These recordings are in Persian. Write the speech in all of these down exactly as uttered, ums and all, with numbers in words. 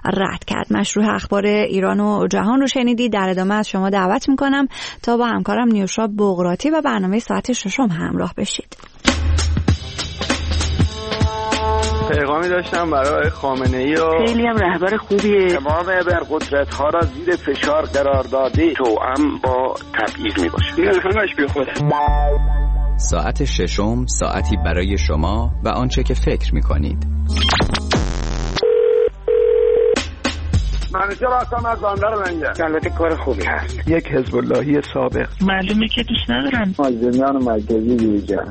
رد کرد. مشروع اخبار ایران و جهان رو شنیدید. در ادامه از شما دعوت میکنم تا با همکارم نیوشا بغراتی و برنامه ساعت ششم همراه بشید. پیغامی داشتم برای خامنه‌ای و خیلی هم رهبر خوبیه. تمام ابرقدرت‌ها را زیر فشار قرار داده، توأم با تبعیض میباشه. این همش بی خوده. ساعت ششم، ساعتی برای شما و آنچه که فکر میکنید. منیجر هستم از بندر لنگه. البته کار خوبی هست. یک حزب اللهی سابق. معلومه که دوست ندارم. مازندران مرکزی دیوجان.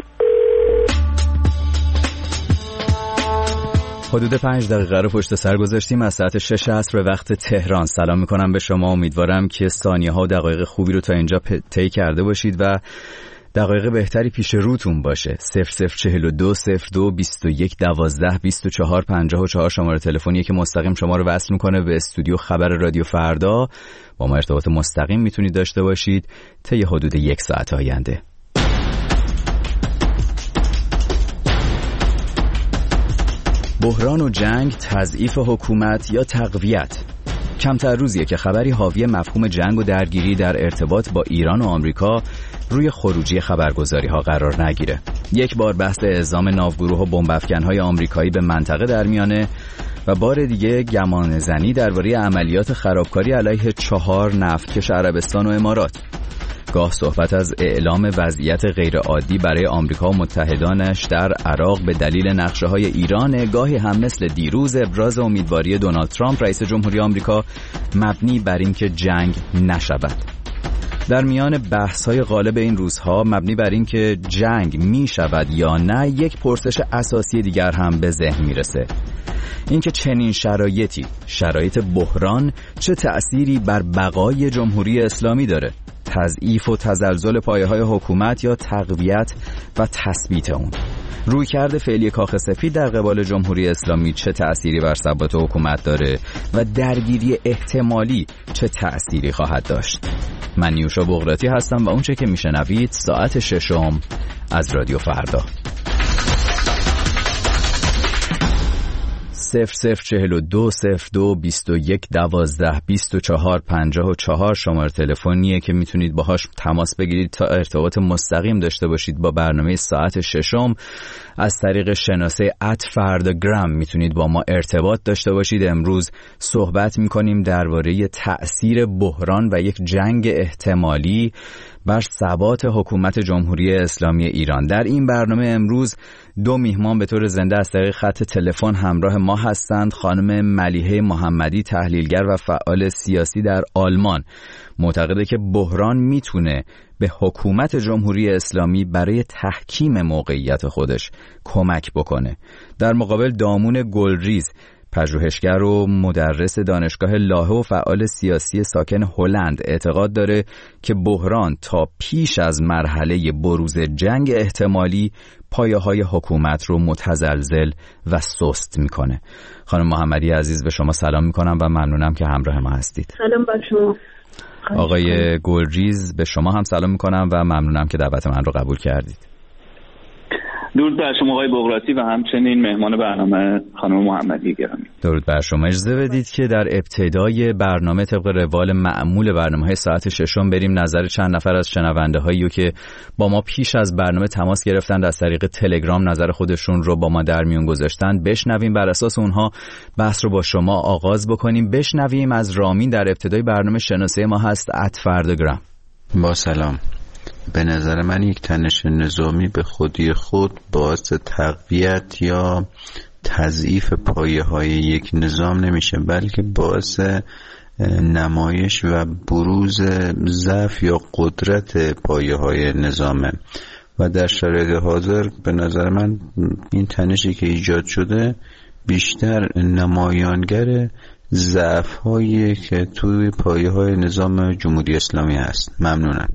حدود پنج دقیقه رو پشت سر گذاشتیم از ساعت شش عصر وقت تهران. سلام میکنم به شما. امیدوارم که ثانیه ها و دقایق خوبی رو تا اینجا طی کرده باشید و دقایق بهتری پیش روتون باشه. صفر صفر چهل و دو صفر دو بیست و یک دوازده بیست و چهار پنجاه و چهار شماره تلفنیه که مستقیم شما رو وصل میکنه به استودیو خبر رادیو فردا. با ما ارتباط مستقیم میتونید داشته باشید طی حدود یک ساعت آینده. بحران و جنگ، تضعیف حکومت یا تقویت. کمتر روزیه که خبری حاوی مفهوم جنگ و درگیری در ارتباط با ایران و آمریکا روی خروجی خبرگزاری ها قرار نگیره. یک بار بحث اعزام ناوگروه و بمب‌افکن‌های آمریکایی به منطقه در میانه و بار دیگه گمان زنی درباره عملیات خرابکاری علیه چهار نفتکش عربستان و امارات. گاه صحبت از اعلام وضعیت غیرعادی برای آمریکا و متحدانش در عراق به دلیل نقشه‌های ایران، گاهی هم مثل دیروز ابراز امیدواری دونالد ترامپ رئیس جمهوری آمریکا مبنی بر اینکه جنگ نشود. در میان بحث‌های غالب این روزها مبنی بر اینکه جنگ می‌شود یا نه، یک پرسش اساسی دیگر هم به ذهن میرسه. اینکه چنین شرایطی، شرایط بحران، چه تأثیری بر بقای جمهوری اسلامی داره؟ تضعیف و تزلزل پایه‌های حکومت یا تقویت و تثبیت اون؟ رویکرد فعلی کاخ سفید در قبال جمهوری اسلامی چه تأثیری بر ثبات حکومت داره و درگیری احتمالی چه تأثیری خواهد داشت؟ من نیوشا بغراتی هستم و اونچه که میشنوید ساعت ششم از رادیو فردا. صفر صفر چهل و دو صفر دو بیست و یک دوازده بیست و چهار پنجاه و چهار شماره تلفنیه که میتونید باهاش تماس بگیرید تا ارتباط مستقیم داشته باشید با برنامه ساعت ششم. از طریق شناسه ات فرداگرام میتونید با ما ارتباط داشته باشید. امروز صحبت میکنیم درباره تأثیر بحران و یک جنگ احتمالی بر ثبات حکومت جمهوری اسلامی ایران. در این برنامه امروز دو میهمان به طور زنده از طریق خط تلفن همراه ما هستند. خانم ملیحه محمدی، تحلیلگر و فعال سیاسی در آلمان، معتقده که بحران میتونه به حکومت جمهوری اسلامی برای تحکیم موقعیت خودش کمک بکنه. در مقابل دامون گلریز، پژوهشگر و مدرس دانشگاه لاهه و فعال سیاسی ساکن هلند، اعتقاد داره که بحران تا پیش از مرحله بروز جنگ احتمالی پایه‌های حکومت رو متزلزل و سست میکنه. خانم محمدی عزیز، به شما سلام میکنم و ممنونم که همراه ما هستید. سلام بر شما. آقای گلریز، به شما هم سلام میکنم و ممنونم که دعوت من رو قبول کردید. درود بر شما آقای بغراتی و همچنین مهمان برنامه خانم محمدی گرامی. درود بر شما. اجازه بدید که در ابتدای برنامه طبق روال معمول برنامه‌های ساعت ششم بریم نظر چند نفر از شنونده‌هایی که با ما پیش از برنامه تماس گرفتند، از طریق تلگرام نظر خودشون رو با ما در میون گذاشتن، بشنویم. بر اساس اونها بحث رو با شما آغاز بکنیم. بشنویم از رامین. در ابتدای برنامه شناسه ما هست ات فرداگرام. با سلام. به نظر من یک تنش نظامی به خودی خود باعث تقویت یا تضعیف پایه‌های یک نظام نمیشه، بلکه باعث نمایش و بروز ضعف یا قدرت پایه‌های نظامه. و در شرایط حاضر به نظر من این تنشی که ایجاد شده بیشتر نمایانگر ضعف‌هایی که توی پایه‌های نظام جمهوری اسلامی هست. ممنونم.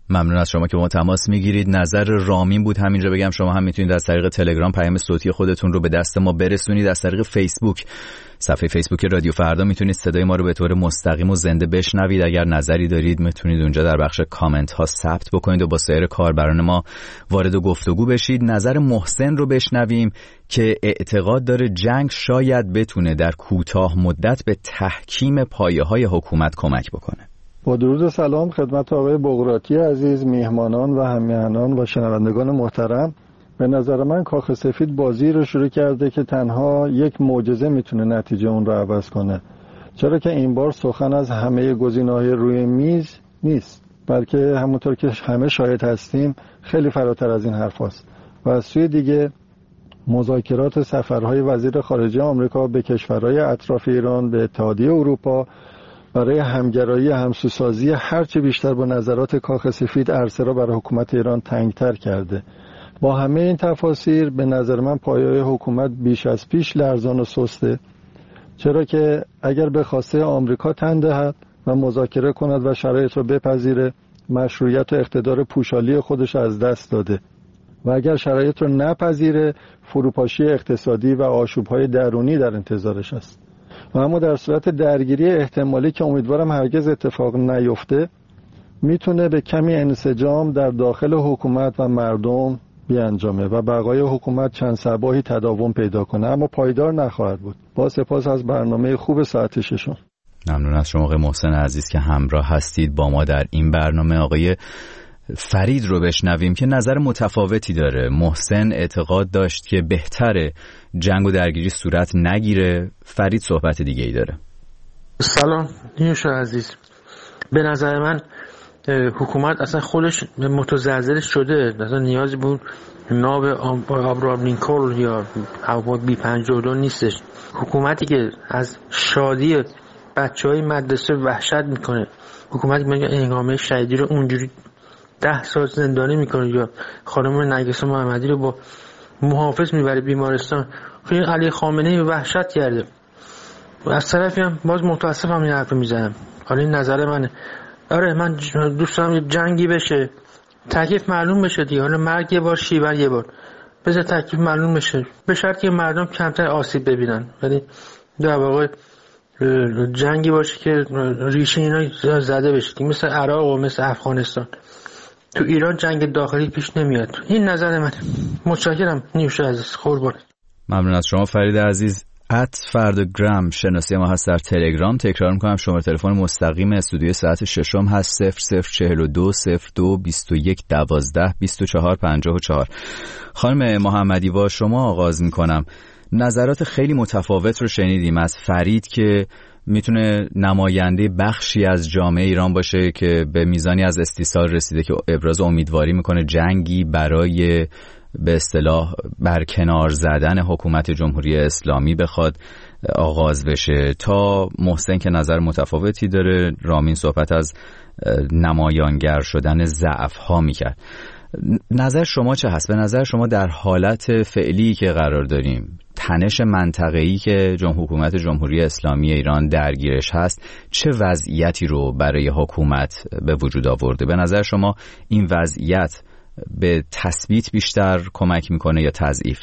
ممنون از شما که ما تماس میگیرید. نظر رامین بود همینجا. بگم شما هم میتونید از طریق تلگرام پیام صوتی خودتون رو به دست ما برسونید. از طریق فیسبوک، صفحه فیسبوک رادیو فردا، میتونید صدای ما رو به طور مستقیم و زنده بشنوید. اگر نظری دارید میتونید اونجا در بخش کامنت ها ثبت بکنید و با سایر کاربران ما وارد گفتگو بشید. نظر محسن رو بشنویم که اعتقاد داره جنگ شاید بتونه در کوتاه مدت به تحکیم پایه‌های حکومت کمک بکنه. با درود و سلام خدمت آقای بغراتی عزیز، میهمانان و هممیهنان و شنوندگان محترم. به نظر من کاخ سفید بازی رو شروع کرده که تنها یک معجزه میتونه نتیجه اون رو عوض کنه، چرا که این بار سخن از همه گزینه‌های روی میز نیست، بلکه همونطور که همه شاهد هستیم خیلی فراتر از این حرف هست. و از سوی دیگه مذاکرات سفرهای وزیر خارجه آمریکا به کشورهای اطراف ایران، به اتحادیه اروپا، برای همگرایی همسوسازی هرچه بیشتر با نظرات کاخ سفید عرصه را برای حکومت ایران تنگتر کرده. با همه این تفاسیر به نظر من پایه‌های حکومت بیش از پیش لرزان و سسته، چرا که اگر به خواسته آمریکا تن دهد و مذاکره کند و شرایط را بپذیره، مشروعیت و اقتدار پوشالی خودش از دست داده و اگر شرایط را نپذیره، فروپاشی اقتصادی و آشوب‌های درونی در انتظارش است. و اما در صورت درگیری احتمالی که امیدوارم هرگز اتفاق نیفته، میتونه به کمی انسجام در داخل حکومت و مردم بیانجامه و بقای حکومت چند صباحی تداوم پیدا کنه، اما پایدار نخواهد بود. با سپاس از برنامه خوب ساعت ششم. ممنون از شما آقای محسن عزیز که همراه هستید با ما در این برنامه. آقای فرید رو بشنویم که نظر متفاوتی داره. محسن اعتقاد داشت که بهتره جنگ و درگیری صورت نگیره، فرید صحبت دیگه ای داره. سلام نیوشا عزیز، به نظر من حکومت اصلا خودش متزلزل شده، اصلا نیازی بود ناو آبرام لینکلن یا هواپیمای بی پنجاه و دو نیستش. حکومتی که از شادی بچهای مدرسه وحشت میکنه، حکومتی که میگه اعدام شهیدی رو اونجوری ده سال زندانی میکنه یا خانم نرگس محمدی رو با محافظ میبره بیمارستان، خیلی علی خامنه‌ای وحشت کرده. و از طرفی هم باز متاسفم این حرف میزنم، حالا این نظر منه. آره من دوست دارم جنگی بشه، تکلیف معلوم بشه دیگه، حالا مرگ یه بار شیون یه بار، بذار تکلیف معلوم بشه، به شرطی که مردم کمتر آسیب ببینن. ولی در واقع جنگی باشه که ریشه اینا زده بشه، مثل عراق و مثل افغانستان. تو ایران جنگ داخلی پیش نمیاد. این نظر من. متشکرم نیوش عزیز، قربان. ممنون از شما فرید عزیز. ات فردگرام شناسی ما هست در تلگرام. تکرار میکنم شماره تلفن مستقیم استودیو ساعت ششم هست صفر صفر چهل و دو صفر دو بیست و یک دوازده بیست و چهار پنجاه و چهار. خانم محمدی با شما آغاز میکنم. نظرات خیلی متفاوت رو شنیدیم از فرید که میتونه نماینده بخشی از جامعه ایران باشه که به میزانی از استیصال رسیده که ابراز امیدواری میکنه جنگی برای به اصطلاح برکنار زدن حکومت جمهوری اسلامی بخواد آغاز بشه، تا محسن که نظر متفاوتی داره. رامین صحبت از نمایانگر شدن ضعف ها میکرد. نظر شما چه هست؟ به نظر شما در حالت فعلی که قرار داریم، تنش منطقه‌ای که جمهور حکومت جمهوری اسلامی ایران درگیرش هست، چه وضعیتی رو برای حکومت به وجود آورده؟ به نظر شما این وضعیت به تثبیت بیشتر کمک میکنه یا تضعیف؟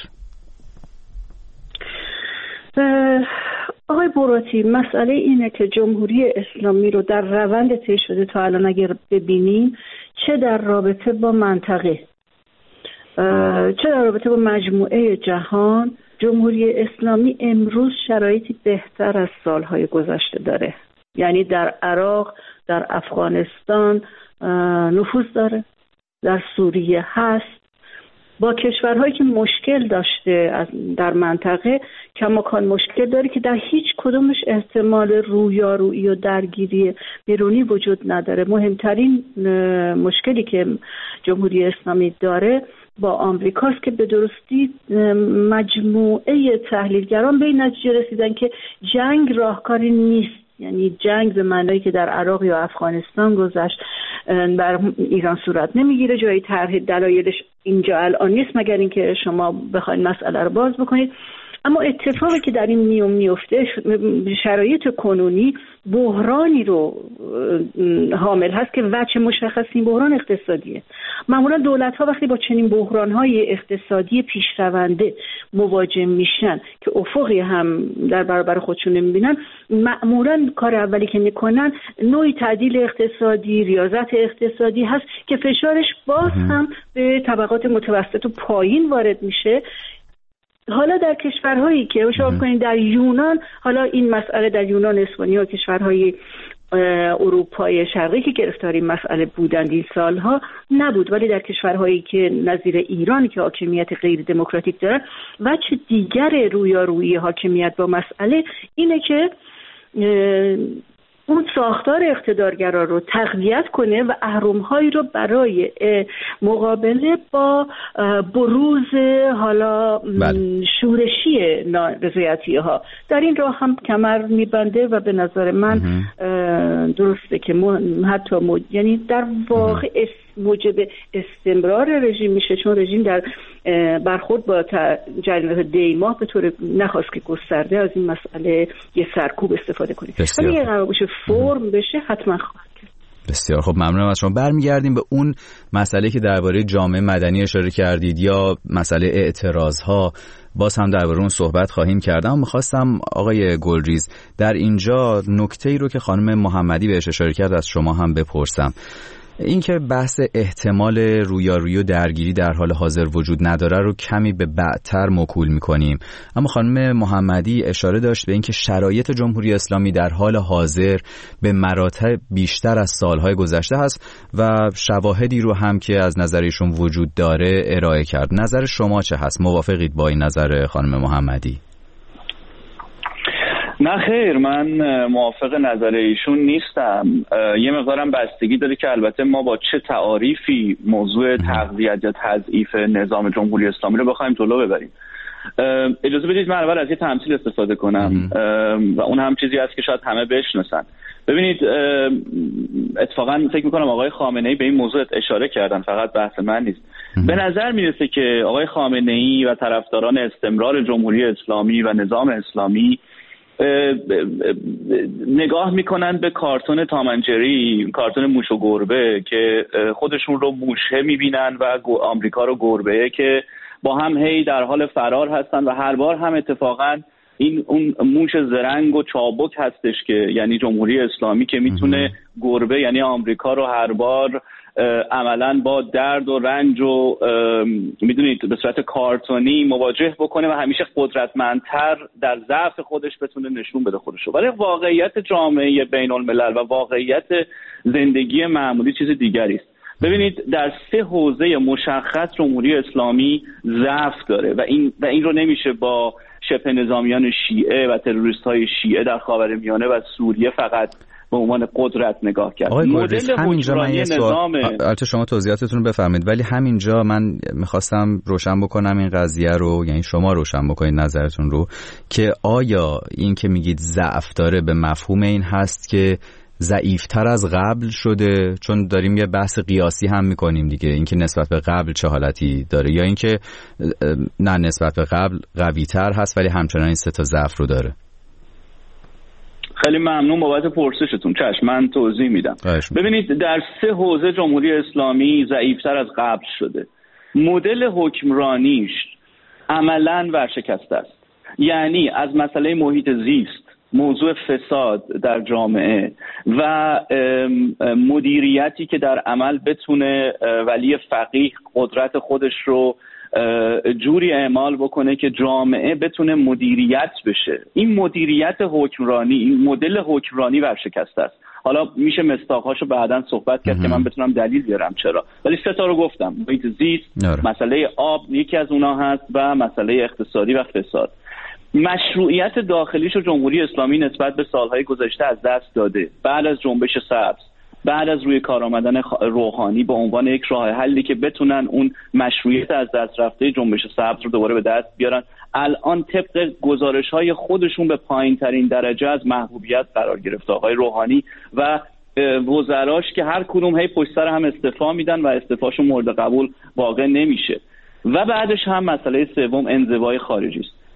آقای بغراتی، مسئله اینه که جمهوری اسلامی رو در روند طی شده تا الان اگر ببینیم، چه در رابطه با منطقه، چه در رابطه با مجموعه جهان، جمهوری اسلامی امروز شرایطی بهتر از سالهای گذشته داره. یعنی در عراق، در افغانستان نفوذ داره، در سوریه هست، با کشورهایی که مشکل داشته در منطقه کماکان مشکل داره که در هیچ کدومش احتمال رویارویی و درگیری بیرونی وجود نداره. مهمترین مشکلی که جمهوری اسلامی داره با آمریکاست که به درستی مجموعه تحلیلگران به این نتیجه رسیدن که جنگ راهکاری نیست. یعنی جنگ به معنایی که در عراق یا افغانستان گذشت بر ایران صورت نمیگیره. جایی طرح دلایلش اینجا الان نیست، مگر اینکه شما بخواید مسئله رو باز بکنید. اما اتفاقی که در این میون میفته شرایط کنونی بحرانی رو حامل هست که وجه مشخص این بحران اقتصادیه. معمولا دولت ها وقتی با چنین بحران های اقتصادی پیشرونده مواجه میشن که افقی هم در برابر خودشون نمیبینن، معمولا کار اولی که میکنن نوعی تعدیل اقتصادی، ریاضت اقتصادی هست که فشارش باز هم به طبقات متوسط و پایین وارد میشه. حالا در کشورهایی که شما کنید در یونان، حالا این مسئله در یونان، اسپانیا و کشورهای اروپای شرقی که گرفتار این مسئله بودند این سالها نبود، ولی در کشورهایی که نظیر ایران که حاکمیت غیر دموکراتیک دارن، وجه دیگر رویارویی حاکمیت با مسئله اینه که اون ساختار اقتدارگرا رو تقویت کنه و اهرم‌هایی رو برای مقابله با بروز حالا بله. شورشی نارضایتی ها در این راه هم کمر میبنده و به نظر من درسته که حتی مو... یعنی در واقع موجب استمرار رژیم میشه، چون رژیم در برخورد با جریانات دیماه به طور نخواست که گسترده از این مسئله یه سرکوب استفاده کنه. ولی اگه قرار باشه فرم بشه حتما خواهد کرد. بسیار خب، ممنونم از شما. برمیگردیم به اون مسئله که درباره جامعه مدنی اشاره کردید یا مسئله اعتراضها، باز هم درباره اون صحبت خواهیم کرد. اما می‌خواستم آقای گلریز در اینجا نکته‌ای رو که خانم محمدی بهش اشاره کرد از شما هم بپرسم. این که بحث احتمال رویارویی و درگیری در حال حاضر وجود نداره رو کمی به بعدتر موکول می‌کنیم، اما خانم محمدی اشاره داشت به اینکه شرایط جمهوری اسلامی در حال حاضر به مراتب بیشتر از سالهای گذشته هست و شواهدی رو هم که از نظرشون وجود داره ارائه کرد. نظر شما چه هست؟ موافقید با این نظر خانم محمدی؟ نه خیر، من موافق نظر ایشون نیستم. یه مقدارم بستگی داره که البته ما با چه تعاریفی موضوع تقویت یا تضعیف نظام جمهوری اسلامی رو بخوایم جلو ببریم. اجازه بدید من اول از یه تمثیل استفاده کنم و اون هم چیزی هست که شاید همه بشناسن. ببینید، اتفاقا فکر میکنم آقای خامنه‌ای به این موضوع اشاره کردن، فقط بحث من نیست. به نظر میرسه که آقای خامنه‌ای و طرفداران استمرار جمهوری اسلامی و نظام اسلامی نگاه میکنن به کارتون تامنجری، کارتون موش و گربه، که خودشون رو موشه میبینن و آمریکا رو گربه که با هم هی در حال فرار هستن و هر بار هم اتفاقا این اون موش زرنگ و چابک هستش که یعنی جمهوری اسلامی که میتونه گربه یعنی آمریکا رو هر بار عملاً با درد و رنج و میدونید به صورت کارتونی مواجه بکنه و همیشه قدرتمندتر در ضعف خودش بتونه نشون بده خودشو. ولی واقعیت جامعه بین الملل و واقعیت زندگی معمولی چیز دیگری است. ببینید، در سه حوزه مشخص جمهوری اسلامی ضعف داره و این و این رو نمیشه با شبه نظامیان شیعه و تروریست‌های شیعه در خاورمیانه و سوریه فقط به عنوان قدرت نگاه کرد. مدل همینجا من یه سوال، البته شما توضیحاتتون رو بفرمایید، ولی همینجا من میخواستم روشن بکنم این قضیه رو، یعنی شما روشن بکنید نظرتون رو، که آیا این که میگید ضعف داره به مفهوم این هست که ضعیفتر از قبل شده؟ چون داریم یه بحث قیاسی هم میکنیم دیگه، اینکه نسبت به قبل چه حالتی داره، یا اینکه نه نسبت به قبل قوی‌تر هست ولی همچنان این سه تا ضعف رو داره؟ خیلی ممنون بابت پرسشتون. چشم، من توضیح میدم. ببینید، در سه حوزه جمهوری اسلامی ضعیفتر از قبل شده. مدل حکمرانیش عملاً ورشکسته است. یعنی از مسئله محیط زیست، موضوع فساد در جامعه و مدیریتی که در عمل بتونه ولی فقیه قدرت خودش رو جوری اعمال بکنه که جامعه بتونه مدیریت بشه. این مدیریت حکمرانی، این مدل حکمرانی ورشکسته است. حالا میشه مصداق‌هاشو بعداً صحبت کرد که من بتونم دلیل بیارم چرا، ولی سه تا رو گفتم: محیط زیست، مسئله آب یکی از اونها هست و مسئله اقتصادی و فساد. مشروعیت داخلیشو جمهوری اسلامی نسبت به سالهای گذشته از دست داده. بعد از جنبش سبز، بعد از روی کار آمدن روحانی به عنوان یک راه حلی که بتونن اون مشروعیت از دست رفته جنبش سبز رو دوباره به دست بیارن، الان طبق گزارش‌های خودشون به پایین‌ترین درجه از محبوبیت قرار گرفته آقای روحانی و وزراش که هر کدوم هی پشت سر هم استعفا میدن و استعفاشون مورد قبول واقع نمیشه. و بعدش هم مسئله سوم انزوای خارجی است.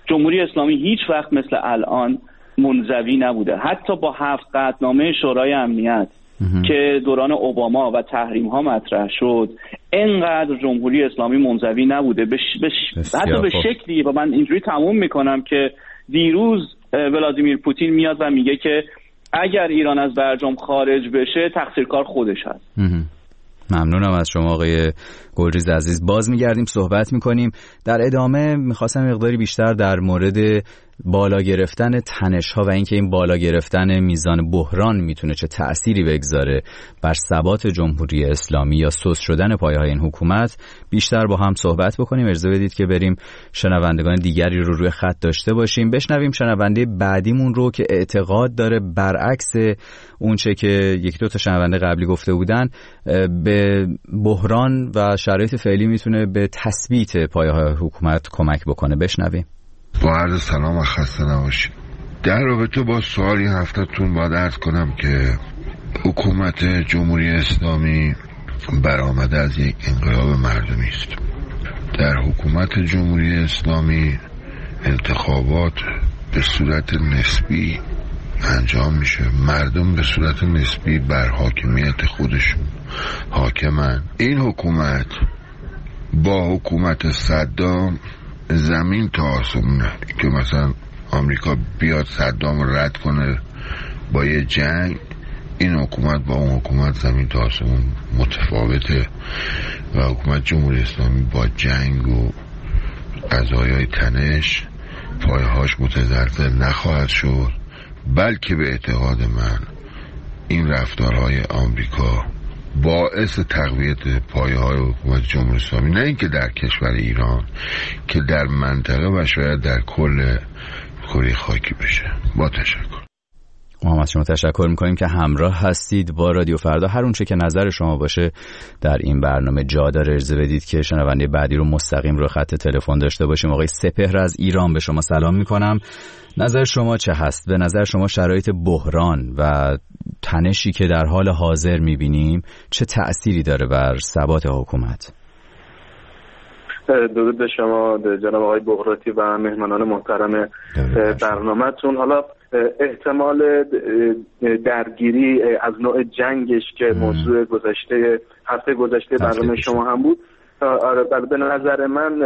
جمهوری اسلامی هیچ وقت مثل الان منزوی نبوده. حتی با هفت قطعنامه شورای امنیت که دوران اوباما و تحریم ها مطرح شد، انقدر جمهوری اسلامی منزوی نبوده. بش بش حتی به شکلی، و من اینجوری تموم میکنم که دیروز ولادیمیر پوتین میاد و میگه که اگر ایران از برجام خارج بشه تقصیرکار خودش هست. ممنونم از شما آقای گلریز عزیز. باز میگردیم صحبت میکنیم. در ادامه میخواستم مقداری بیشتر در مورد بالا گرفتن تنش ها و اینکه این بالا گرفتن میزان بحران میتونه چه تأثیری بگذاره بر ثبات جمهوری اسلامی یا سست شدن پایه های این حکومت بیشتر با هم صحبت بکنیم. اجازه بدید که بریم شنوندگان دیگری رو روی خط داشته باشیم. بشنویم شنونده بعدیمون رو که اعتقاد داره برعکس اون چه که یک دو تا شنونده قبلی گفته بودن به بحران و شرایط فعلی میتونه به تثبیت پایه های حکومت کمک بکنه. بشنویم. با عرض سلام و خسته نباشید. در رابطه با سوالی هفته‌تون باید عرض کنم که حکومت جمهوری اسلامی برآمده از یک انقلاب مردمی است. در حکومت جمهوری اسلامی انتخابات به صورت نسبی انجام میشه، مردم به صورت نسبی بر حاکمیت خودشون حاکمن. این حکومت با حکومت صدام زمین تا آسمونه که مثلا آمریکا بیاد صدام رد کنه با یه جنگ، این حکومت با اون حکومت زمین تا آسمون متفاوته و حکومت جمهوری اسلامی با جنگ و قضایای تنش پایهاش متزلزل نخواهد شد، بلکه به اعتقاد من این رفتارهای آمریکا باعث تقویت پایه‌های حکومت جمهوری اسلامی نه اینکه در کشور ایران که در منطقه و شاید در کل کره خاکی بشه. با تشکر. ما از شما تشکر میکنیم که همراه هستید با رادیو فردا. هر اون چه که نظر شما باشه در این برنامه جا داره. اجازه بدید که شنونده بعدی رو مستقیم رو خط تلفن داشته باشیم. آقای سپهر از ایران، به شما سلام میکنم. نظر شما چه هست؟ به نظر شما شرایط بحران و تنشی که در حال حاضر میبینیم چه تأثیری داره بر ثبات حکومت؟ درود به شما جناب آقای بغراتی و مهمانان محترم برنامه‌تون. حالا احتمال درگیری از نوع جنگش که موضوع گذشته هفته گذشته برنامه شما هم بود، آره به نظر من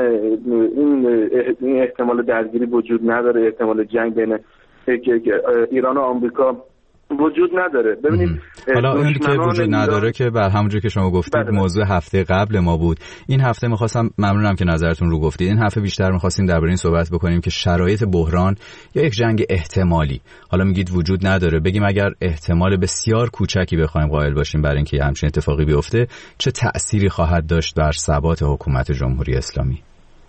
این احتمال درگیری وجود نداره. احتمال جنگ بین ایران و آمریکا وجود نداره. ببینید حالا این که وجود نداره که بر همونجور که شما گفتید بله. موضوع هفته قبل ما بود. این هفته می‌خواستم، ممنونم که نظرتون رو گفتید، این هفته بیشتر می‌خواستیم درباره این صحبت بکنیم که شرایط بحران یا یک جنگ احتمالی، حالا میگید وجود نداره، بگیم اگر احتمال بسیار کوچکی بخوایم قائل باشیم برای اینکه همچین اتفاقی بیفته، چه تأثیری خواهد داشت بر ثبات حکومت جمهوری اسلامی؟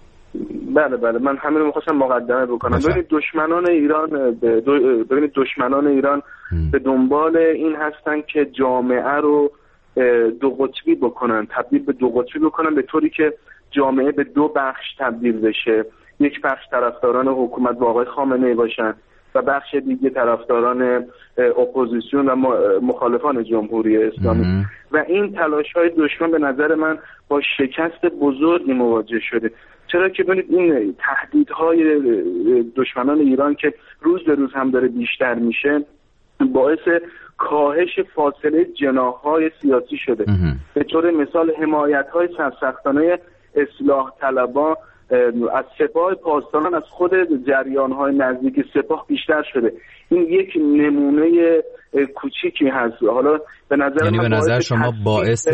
بله بله من همین رو می‌خواستم مقدمه بکنم. ببینید دشمنان ایران ببینید دشمنان ایران م. به دنبال این هستن که جامعه رو دو قطبی بکنن، تبدیل به دو قطبی بکنن، به طوری که جامعه به دو بخش تبدیل بشه. یک بخش طرفداران حکومت با آقای خامنه‌ای باشن و بخش دیگه طرفداران اپوزیسیون و مخالفان جمهوری اسلامی م. و این تلاش‌های دشمن به نظر من با شکست بزرگی مواجه شده. چرا که ببینید این تهدیدهای دشمنان ایران که روز به روز هم داره بیشتر میشه باعث کاهش فاصله جناح‌های سیاسی شده. به طور مثال حمایت‌های سرسختانه اصلاح طلبان از سپاه پاسداران از خود جریان‌های نزدیک سپاه بیشتر شده. این یک نمونه کوچیکی هست. حالا به نظر یعنی به نظر شما باعث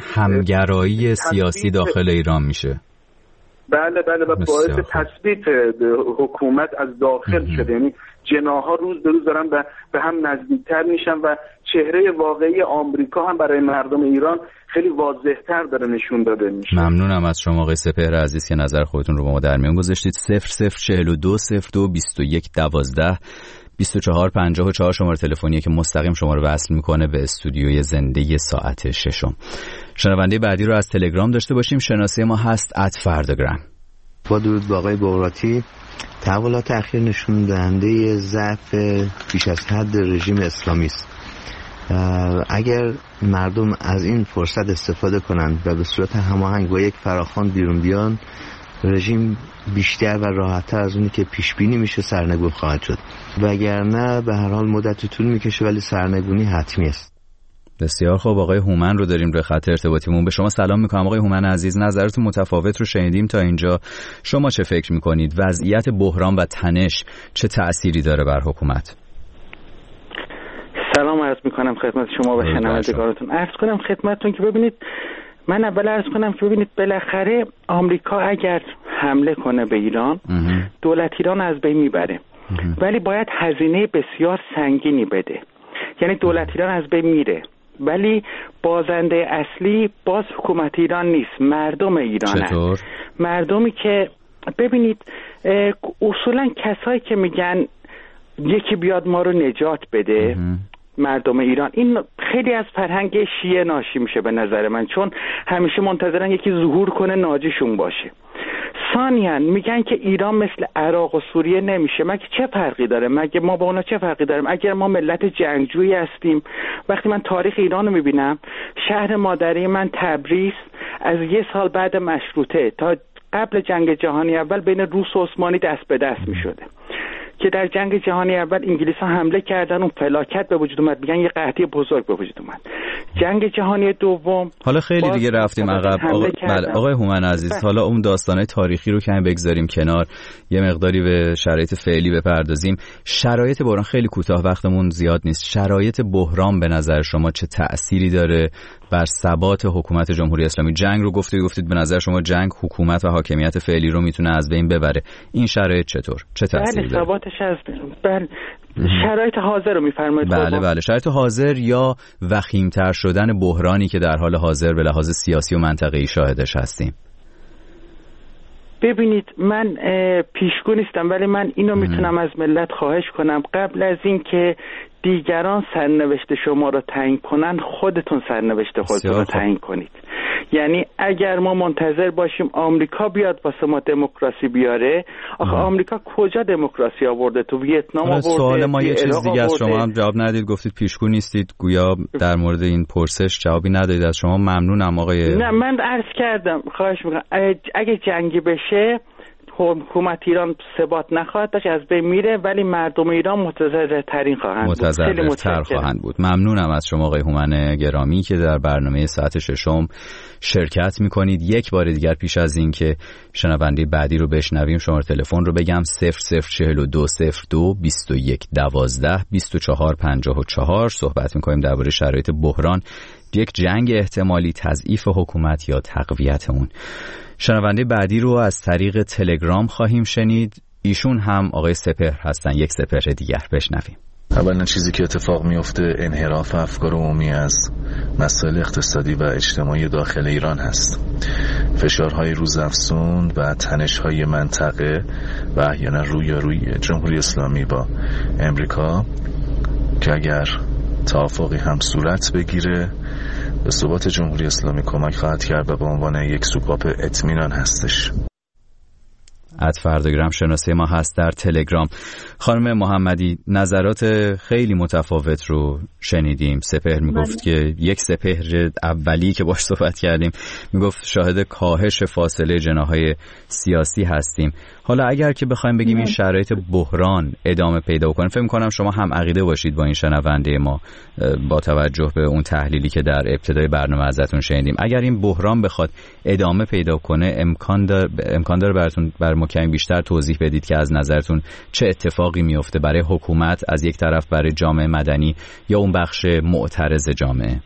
همگرایی سیاسی داخل ایران میشه؟ بله بله و باعث تثبیت حکومت از داخل شده. یعنی جناح‌ها روز به روز دارن به هم نزدیکتر میشن و چهره واقعی آمریکا هم برای مردم ایران خیلی واضح‌تر داره نشون داده میشه. ممنونم از شما آقای سپهر عزیز که نظر خودتون رو با ما در میون گذاشتید. صفر صفر چهل و دو صفر دو بیست و یک دوازده بیست و چهار پنجاه و چهار شماره تلفنیه که مستقیم شما رو وصل میکنه به استودیوی زنده ساعت ششم. شنونده بعدی رو از تلگرام داشته باشیم. شناسه ما هست ات فرداگرام. با درود با آقای بغراتی، تحولات اخیر نشون دهنده ضعف بیش از حد رژیم اسلامی است. اگر مردم از این فرصت استفاده کنند و به صورت هماهنگ با یک فراخوان بیرون بیان، رژیم بیشتر و راحت‌تر از اونی که پیش بینی میشه سرنگون خواهد شد، وگرنه به هر حال مدت طول میکشه ولی سرنگونی حتمی است. بسیار خوب، آقای هومن رو داریم روی خط ارتباطیمون. به شما سلام میکنم آقای هومن عزیز. نظرتون متفاوت رو شنیدیم تا اینجا. شما چه فکر میکنید؟ وضعیت بحران و تنش چه تأثیری داره بر حکومت؟ سلام عرض میکنم خدمت شما و شنوندگانتون. عرض کنم خدمتتون که ببینید، من اول عرض کنم که ببینید بالاخره آمریکا اگر حمله کنه به ایران، دولت ایران از بین میبره، ولی باید هزینه بسیار سنگینی بده. یعنی دولت ایران از بین میره ولی بازنده اصلی باز حکومت ایران نیست، مردم ایران هست. مردمی که ببینید اصولا کسایی که میگن یکی بیاد ما رو نجات بده، مردم ایران، این خیلی از فرهنگ شیعه ناشی میشه به نظر من، چون همیشه منتظرن یکی ظهور کنه ناجیشون باشه. ثانیاً میگن که ایران مثل عراق و سوریه نمیشه. مگه چه فرقی داره؟ مگه ما با اونا چه فرقی داریم؟ اگر ما ملت جنگجویی هستیم، وقتی من تاریخ ایران رو میبینم، شهر مادری من تبریز از یه سال بعد مشروطه تا قبل جنگ جهانی اول بین روس و عثمانی دست به دست میشده که در جنگ جهانی اول انگلیس ها حمله کردن، اون فلاکت به وجود اومد، میگن یه قحطی بزرگ به وجود اومد. جنگ جهانی دوم حالا خیلی دیگه رفتیم عقب. آقا... بله آقای هومن عزیز، بله. حالا اون داستانای تاریخی رو کمی بگذاریم کنار، یه مقداری به شرایط فعلی بپردازیم. شرایط بحران خیلی کوتاه، وقتمون زیاد نیست. شرایط بحران به نظر شما چه تأثیری داره بر ثبات حکومت جمهوری اسلامی؟ جنگ رو گفتید گفتید به نظر شما جنگ حکومت و حاکمیت فعلی رو میتونه از بین ببره. این شرایط چطور؟ چه تأثیری داره؟ ثباتش از بله شرایط حاضر رو میفرمایید؟ بله بله شرایط حاضر یا وخیم‌تر شدن بحرانی که در حال حاضر به لحاظ سیاسی و منطقه‌ای شاهدش هستیم. ببینید من پیشگو نیستم ولی من اینو میتونم از ملت خواهش کنم، قبل از این که دیگران سرنوشت شما رو تعیین کنن، خودتون سرنوشت خودتون رو تعیین کنید. یعنی اگر ما منتظر باشیم آمریکا بیاد واسه ما دموکراسی بیاره، آخه آمریکا کجا دموکراسی آورده؟ تو ویتنام آورده. سوال ما یه چیز دیگه از شما هم جواب ندید، گفتید پیشگو نیستید، گویا در مورد این پرسش جوابی ندادید از شما. ممنونم آقای. نه من عرض کردم، خواهش میکنم اگه جنگی بشه حکومت ایران ثبات نخواهد داشت، از بین میره، ولی مردم ایران متضررترین خواهند بود. متضررتر خواهند بود. ممنونم از شما آقای هومن گرامی که در برنامه ساعت ششم شرکت میکنید. یک بار دیگر پیش از این که شنونده بعدی رو بشنویم شماره تلفن رو بگم: صفر صفر چهل و دو صفر دو بیست و یک دوازده بیست و چهار پنجاه و چهار. صحبت میکنیم درباره شرایط بحران، یک جنگ احتمالی، تضعیف حکومت یا تقویت اون. شنونده بعدی رو از طریق تلگرام خواهیم شنید. ایشون هم آقای سپهر هستن. یک سپهر دیگر بشنویم. اولا چیزی که اتفاق میفته انحراف افکار عمومی از مسائل اقتصادی و اجتماعی داخل ایران هست. فشارهای روزافزون و تنش‌های منطقه و احیانا رویارویی جمهوری اسلامی با امریکا که اگر توافقی هم صورت بگیره به ثبات جمهوری اسلامی کمک خواهد کرد و به عنوان یک سوپاپ اطمینان هستش. ات فرداگرام شناسی ما هست در تلگرام. خانم محمدی، نظرات خیلی متفاوت رو شنیدیم. سپهر میگفت که یک سپهر اولی که باش صحبت کردیم میگفت شاهد کاهش فاصله جناح‌های سیاسی هستیم. حالا اگر که بخوایم بگیم این شرایط بحران ادامه پیدا کنه، فکر می‌کنم شما هم عقیده باشید با این شنونده ما با توجه به اون تحلیلی که در ابتدای برنامه ازتون شنیدیم. اگر این بحران بخواد ادامه پیدا کنه، امکان داره امکان داره براتون بر مکمل بیشتر توضیح بدید که از نظرتون چه اتفاقی میفته برای حکومت از یک طرف، برای جامعه مدنی یا اون بخش معترض جامعه؟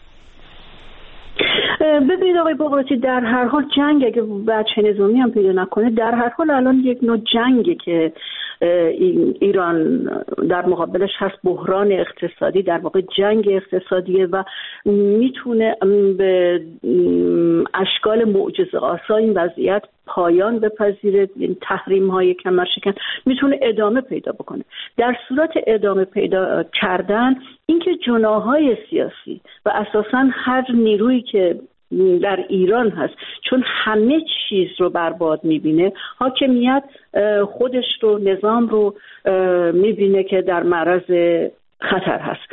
ببینید آقای بغراتی، در هر حال جنگ اگه بچه نظامی هم پیدا نکنه، در هر حال الان یک نوع جنگی که ایران در مقابلش هست، بحران اقتصادی، در واقع جنگ اقتصادیه و میتونه به اشکال معجزه آسا این وضعیت پایان بپذیره. این تحریم های کمرشکن میتونه ادامه پیدا بکنه. در صورت ادامه پیدا کردن، اینکه جناح‌های سیاسی و اساساً هر نیرویی که در ایران هست، چون همه چیز رو برباد میبینه، حاکمیت خودش رو، نظام رو میبینه که در معرض خطر هست.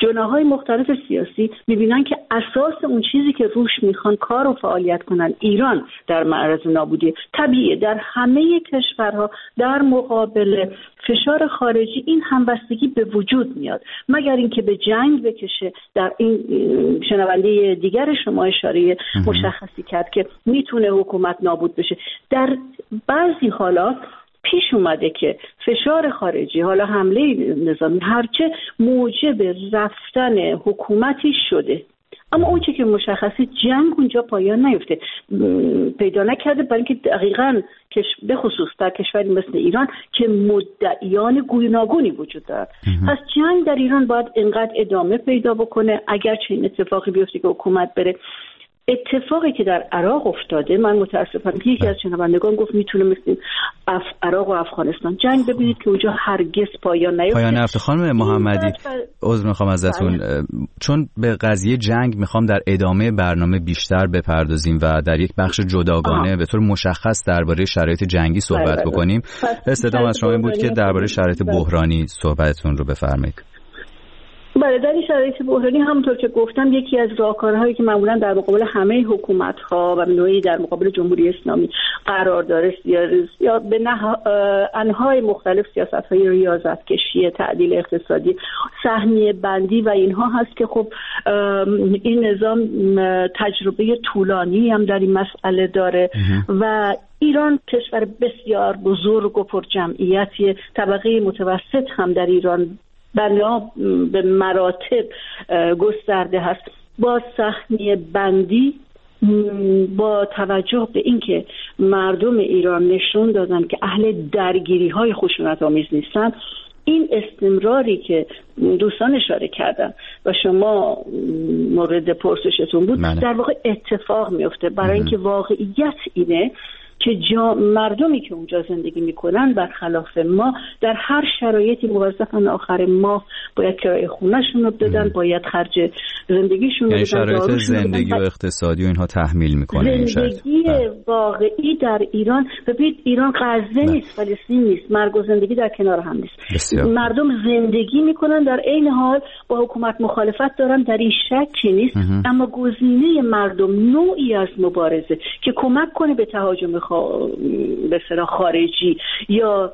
جناح‌های مختلف سیاسی می‌بینن که اساس اون چیزی که روش میخوان کار و فعالیت کنن ایران در معرض نابودی طبیعیه. در همه کشورها در مقابل فشار خارجی این همبستگی به وجود میاد، مگر اینکه به جنگ بکشه. در این شنونده دیگر شما اشاره مشخصی کرد که میتونه حکومت نابود بشه. در بعضی حالات پیش اومده که فشار خارجی، حالا حمله نظامی، هرچه موجب رفتن حکومتی شده، اما اون چی که مشخصی جنگ اونجا پایان نیفته پیدا نکرده، برای اینکه دقیقاً به خصوص در کشوری مثل ایران که مدعیان گوناگونی وجود دارد. پس جنگ در ایران باید اینقدر ادامه پیدا بکنه اگر چه این اتفاقی بیفته که حکومت بره. اتفاقی که در عراق افتاده، من متاسفم که یکی از شنوندگان گفت میتونه مثل اف... عراق و افغانستان جنگ، ببینید که اونجا هرگز پایان نیفته. پایان نیفته. خانم محمدی عذر میخوام ازتون، چون به قضیه جنگ میخوام در ادامه برنامه بیشتر بپردازیم و در یک بخش جداگانه آه. به طور مشخص درباره شرایط جنگی صحبت بله بله. بکنیم. استفاده از شما این بود که درباره شرایط بحرانی صحبتتون رو بفرمایید. بله، در این شرایط بحرانی همونطور که گفتم یکی از راهکارهایی که معمولا در مقابل همه حکومت‌ها و نوعی در مقابل جمهوری اسلامی قرار داره یا به نه انواع مختلف سیاست‌های ریاضت‌کشی، تعدیل اقتصادی، سهمیه بندی و اینها هست که خب این نظام تجربه طولانی هم در این مسئله داره و ایران کشور بسیار بزرگ و پرجمعیتی، طبقه متوسط هم در ایران بنا به مراتب گسترده هست. با سهمیه بندی، با توجه به اینکه مردم ایران نشون دادن که اهل درگیری های خشونت آمیز نیستن، این استمراری که دوستان اشاره کردن و شما مورد پرسشتون بود من. در واقع اتفاق میفته، برای اینکه واقعیت اینه که جا مردمی که اونجا زندگی میکنن برخلاف ما در هر شرایطی موظفن آخر ماه باید کرایه خونه‌شون رو بدن، باید خرج زندگیشون رو بدن، شرایط زندگی و اقتصادی و اینها تحمیل میکنه. زندگی واقعی در ایران، ببینید ایران غزه نیست، فلسطین نیست، مرگ و زندگی در کنار هم نیست. بسیار. مردم زندگی میکنن، در عین حال با حکومت مخالفت دارن، در این شکی نیست، اما گزینه مردم نوعی از مبارزه که کمک کنه به تهاجم به اصطلاح خارجی یا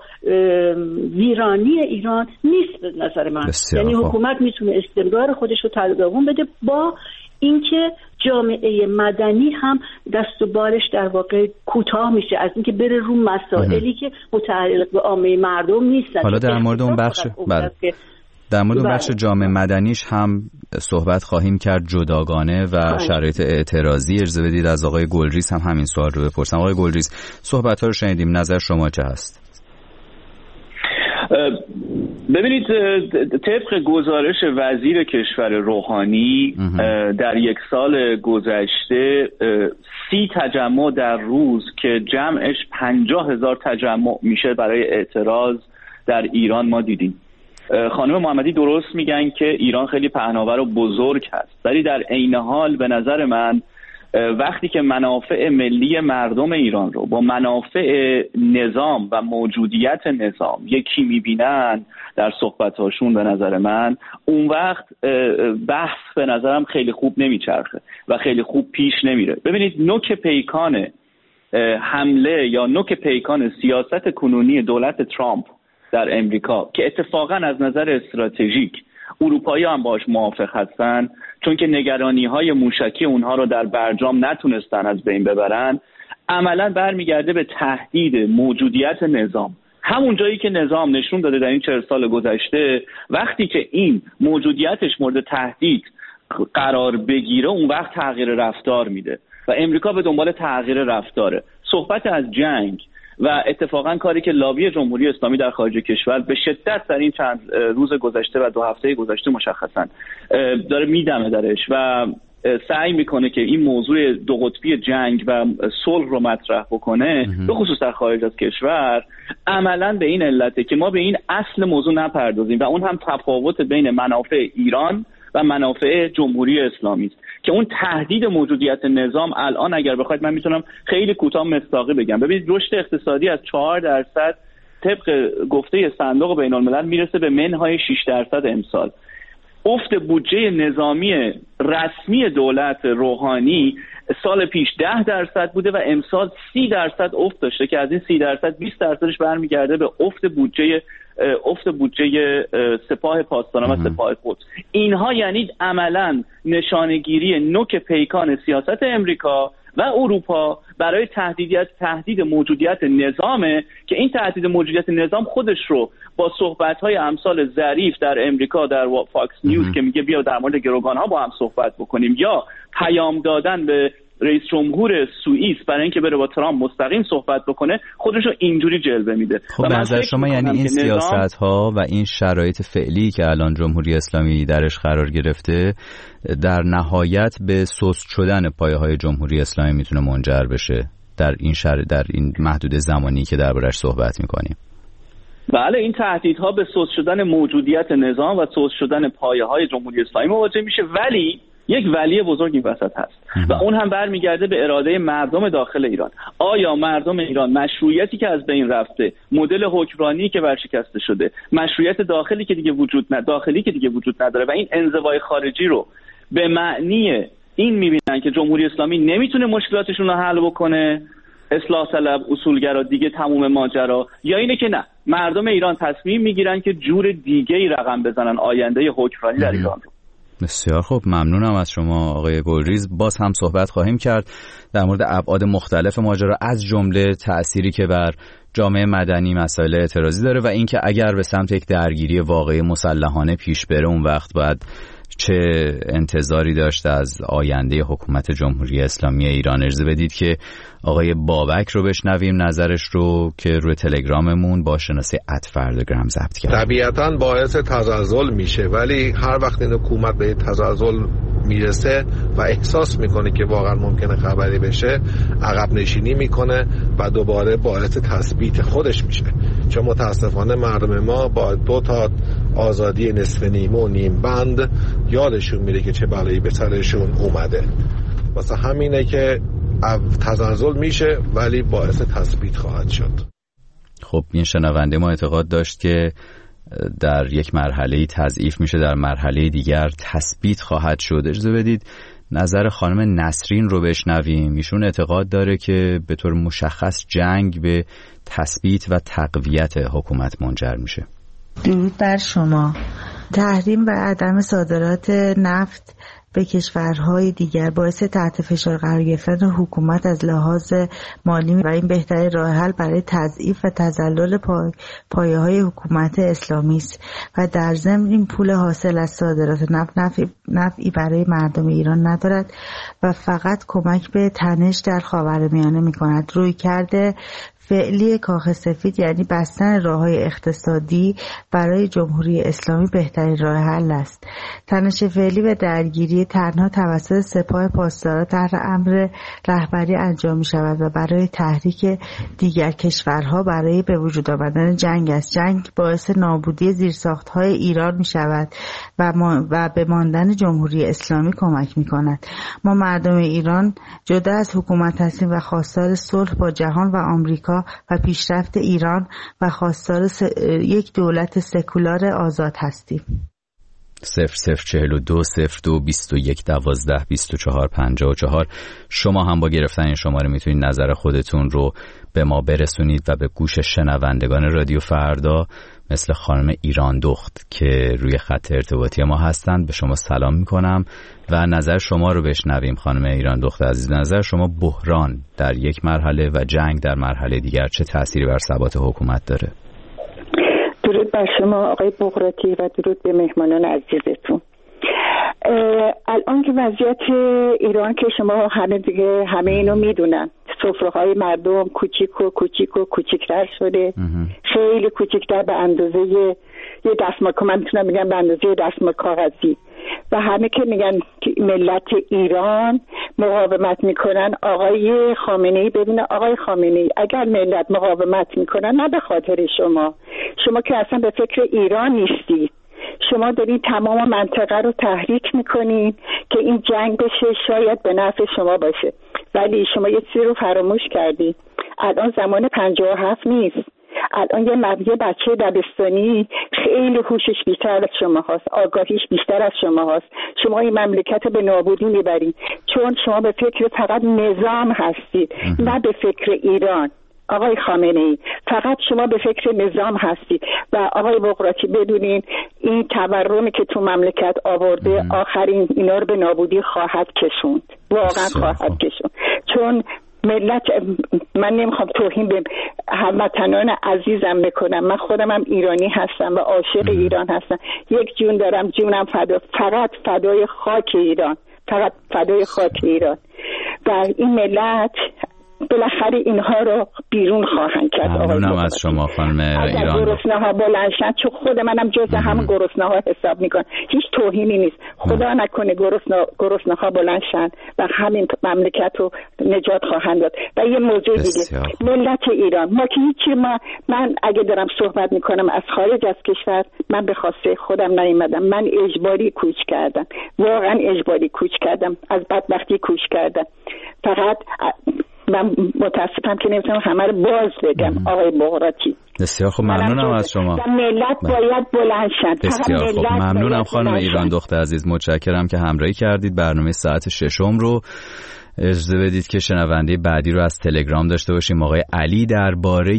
ویرانی ایران نیست به نظر من. یعنی حکومت میتونه استمرار خودش رو تداوم بده با اینکه جامعه مدنی هم دست و بالش در واقع کوتاه میشه از اینکه بره رو مسائلی که متعلق به عامه مردم نیستن. حالا در مورد اون بخش بله در مورد بله. بخش جامعه مدنیش هم صحبت خواهیم کرد جداگانه و بله. شرایط اعتراضی. اجازه بدید از آقای گلریز هم همین سوال رو بپرسم. آقای گلریز، صحبت ها رو شنیدیم، نظر شما چه هست؟ ببینید، طبق گزارش وزیر کشور روحانی در یک سال گذشته سی تجمع در روز که جمعش پنجاه هزار تجمع میشه برای اعتراض در ایران ما دیدیم. خانم محمدی درست میگن که ایران خیلی پهناور و بزرگ هست، ولی در عین حال به نظر من وقتی که منافع ملی مردم ایران رو با منافع نظام و موجودیت نظام یکی میبینن در صحبتاشون، به نظر من اون وقت بحث به نظرم خیلی خوب نمیچرخه و خیلی خوب پیش نمیره. ببینید، نوک پیکان حمله یا نوک پیکان سیاست کنونی دولت ترامپ در امریکا که اتفاقا از نظر استراتژیک اروپایی هم باش موافق هستن، چون که نگرانی های موشکی اونها رو در برجام نتونستن از بین ببرن، عملا برمیگرده به تهدید موجودیت نظام. همون جایی که نظام نشون داده در این چهل سال گذشته وقتی که این موجودیتش مورد تهدید قرار بگیره اون وقت تغییر رفتار میده و امریکا به دنبال تغییر رفتاره. صحبت از جنگ و اتفاقا کاری که لابی جمهوری اسلامی در خارج کشور به شدت در این چند روز گذشته و دو هفته گذشته مشخصا داره میدمه درش و سعی میکنه که این موضوع دو قطبی جنگ و صلح رو مطرح بکنه، به خصوص در خارج از کشور، عملا به این علته که ما به این اصل موضوع نپردازیم و اون هم تفاوت بین منافع ایران و منافع جمهوری اسلامی است که اون تهدید موجودیت نظام الان اگر بخواید من میتونم خیلی کوتاه مصداقی بگم. ببینید، رشد اقتصادی از چهار درصد طبق گفته صندوق بین الملل میرسه به منهای شش درصد امسال. افت بودجه نظامی رسمی دولت روحانی سال پیش ده درصد بوده و امسال سی درصد افت داشته که از این سی درصد بیست درصدش برمیگرده به افت بودجه افت بودجه سپاه پاسداران و سپاه قدس. اینها یعنی عملاً نشانه‌گیری نوک پیکان سیاست امریکا و اروپا برای تهدیدیت تهدید موجودیت نظامه که این تهدید موجودیت نظام خودش رو با صحبت‌های امثال ظریف در امریکا در فاکس نیوز که میگه بیا در مورد گروگان‌ها با هم صحبت بکنیم، یا پیام دادن به رئیس جمهور سوئیس برای اینکه بره با ترامپ مستقیم صحبت بکنه، خودش رو اینجوری جلوه میده. خب به نظر شما یعنی این سیاست‌ها و این شرایط فعلی که الان جمهوری اسلامی درش قرار گرفته در نهایت به سست شدن پایه‌های جمهوری اسلامی میتونه منجر بشه در این شر... در این محدود زمانی که دربارش صحبت میکنیم؟ بله، این تهدیدها به سست شدن موجودیت نظام و سست شدن پایه‌های جمهوری اسلامی مواجه میشه، ولی یک ولی بزرگ این وسط هست و اون هم برمیگرده به اراده مردم داخل ایران. آیا مردم ایران مشروعیتی که از بین رفته، مدل حکمرانی که ورشکسته شده، مشروعیت داخلی که دیگه وجود نه داخلی که دیگه وجود نداره و این انزوای خارجی رو به معنی این میبینن که جمهوری اسلامی نمیتونه مشکلاتشون رو حل بکنه، اصلاح طلب، اصولگرا، دیگه تموم ماجرا، یا اینه که نه مردم ایران تصمیم میگیرن که جور دیگه‌ای رقم بزنن آینده حکمرانی در ایران رو؟ بسیار خوب، ممنونم از شما آقای گلریز. باز هم صحبت خواهیم کرد در مورد ابعاد مختلف ماجرا، از جمله تأثیری که بر جامعه مدنی مسائل اعتراضی داره و اینکه اگر به سمت یک درگیری واقعی مسلحانه پیش بره اون وقت باید چه انتظاری داشته از آینده حکومت جمهوری اسلامی ایران. اجازه بدید که آقای بابک رو بشنویم، نظرش رو که روی تلگراممون با شناسه ات فردگرام ضبط کرد. طبیعتاً باعث تزلزل میشه، ولی هر وقت این حکومت به تزلزل میرسه و احساس میکنه که واقعا ممکنه خبری بشه، عقب نشینی میکنه و دوباره باعث تثبیت خودش میشه. چون متاسفانه مردم ما با دو تا آزادی نصف نیمه و نیم بند یادشون میره که چه بلایی به سرشون اومده. واسه همینه که تزلزل میشه ولی باعث تثبیت خواهد شد. خب این شنونده ما اعتقاد داشت که در یک مرحله تضعیف میشه، در مرحله دیگر تثبیت خواهد شد. اجازه بدید نظر خانم نسرین رو بشنویم. ایشون اعتقاد داره که به طور مشخص جنگ به تثبیت و تقویت حکومت منجر میشه. درود بر شما. تحریم و عدم صادرات نفت به کشورهای دیگر باعث تحت فشار قرار گرفتن حکومت از لحاظ مالی و این بهترین راه حل برای تضعیف و تذلل پای پایه‌های حکومت اسلامی است و در ضمن این پول حاصل از صادرات نفت نفعی, نفعی برای مردم ایران ندارد و فقط کمک به تنش در خاورمیانه می‌کند. روی کرده فعلی کاخ سفید یعنی بستن راه‌های اقتصادی برای جمهوری اسلامی بهترین راه حل است. تنش فعلی و درگیری تنها توسط سپاه پاسداران تحت امر رهبری انجام می‌شود و برای تحریک دیگر کشورها برای به وجود آمدن جنگ است. جنگ باعث نابودی زیرساخت‌های ایران می‌شود و و به ماندن جمهوری اسلامی کمک می‌کند. ما مردم ایران جدا از حکومت هستیم و خواستار صلح با جهان و آمریکا و پیشرفت ایران و خواستار س... یک دولت سکولار آزاد هستیم. صفر صفر چهل و دو صفر دو بیست و یک دوازده بیست و چهار پنجاه و چهار. شما هم با گرفتن این شماره میتونید نظر خودتون رو به ما برسونید و به گوش شنوندگان رادیو فردا مثل خانم ایران دخت که روی خط ارتباطی ما هستند به شما سلام میکنم و نظر شما رو بشنویم. خانم ایران دخت عزیز، نظر شما بحران در یک مرحله و جنگ در مرحله دیگر چه تأثیری بر ثبات حکومت داره؟ درود بر شما آقای بغراتی و درود به مهمانان عزیزتون. الان که وضعیت ایران که شما همه دیگه همه اینو میدونن، سفره‌های مردم کوچیک و کوچیک و کوچیک‌تر شده، خیلی کوچیک‌تر به اندازه یه دستمال که من میتونم بگم به اندازه دستمال کاغذی و همه که میگن ملت ایران مقاومت میکنن. آقای خامنه‌ای ببینه آقای خامنه‌ای اگر ملت مقاومت میکنن نه به خاطر شما، شما که اصلا به فکر ایران نیستید، شما دارین تمام منطقه رو تحریک میکنین که این جنگ بشه، شاید به نفع شما باشه، ولی شما یه چیزی رو فراموش کردید. الان زمان پنجاه و هفت نیست، الان یه مبیه بچه دبستانی خیلی هوشش بیشتر از شما هست، آگاهیش بیشتر از شما هست. شما این مملکت رو به نابودی میبرید چون شما به فکر فقط نظام هستید، نه به فکر ایران. آقای خامنه ای فقط شما به فکر نظام هستید و آقای بغراتی بدونین این تورمی که تو مملکت آورده آخرین اینا رو به نابودی خواهد کشوند، واقعا خواهد کشوند. چون ملت، من نمیخوام توهین به هموطنان عزیزم بکنم، من خودم هم ایرانی هستم و عاشق ایران هستم، یک جون دارم، جونم فدا، فقط فدای خاک ایران، فقط فدای خاک ایران. و این ملت بالاخره اینها رو بیرون خواهند کرد. ممنونم از شما خانم ایران. اگر گرسنه ها بلند شدن، چون خود منم جز همون گرسنه ها حساب میکنم، هیچ توهینی نیست، خدا نکنه گرسنه ها بلند شدن و همین مملکت رو نجات خواهند داد. و یه موضوع دیگه، ملت ایران، ما که هیچی، ما من اگه دارم صحبت میکنم از خارج از کشور، من به خواسته خودم نیومدم، من اجباری کوچ کردم، واقعا اجباری کوچ کردم، از بدبختی کوچ کردم. فقط من متاسفم که نمیتونم همه رو باز بگم. مم. آقای بغراتی بسیار خوب، ممنونم از شما. ملت باید بلند شد. بسیار خوب، ممنونم خانم ایران دختر عزیز، متشکرم که همراهی کردید. برنامه ساعت ششم رو اجازه بدید که شنونده بعدی رو از تلگرام داشته باشیم. آقای علی درباره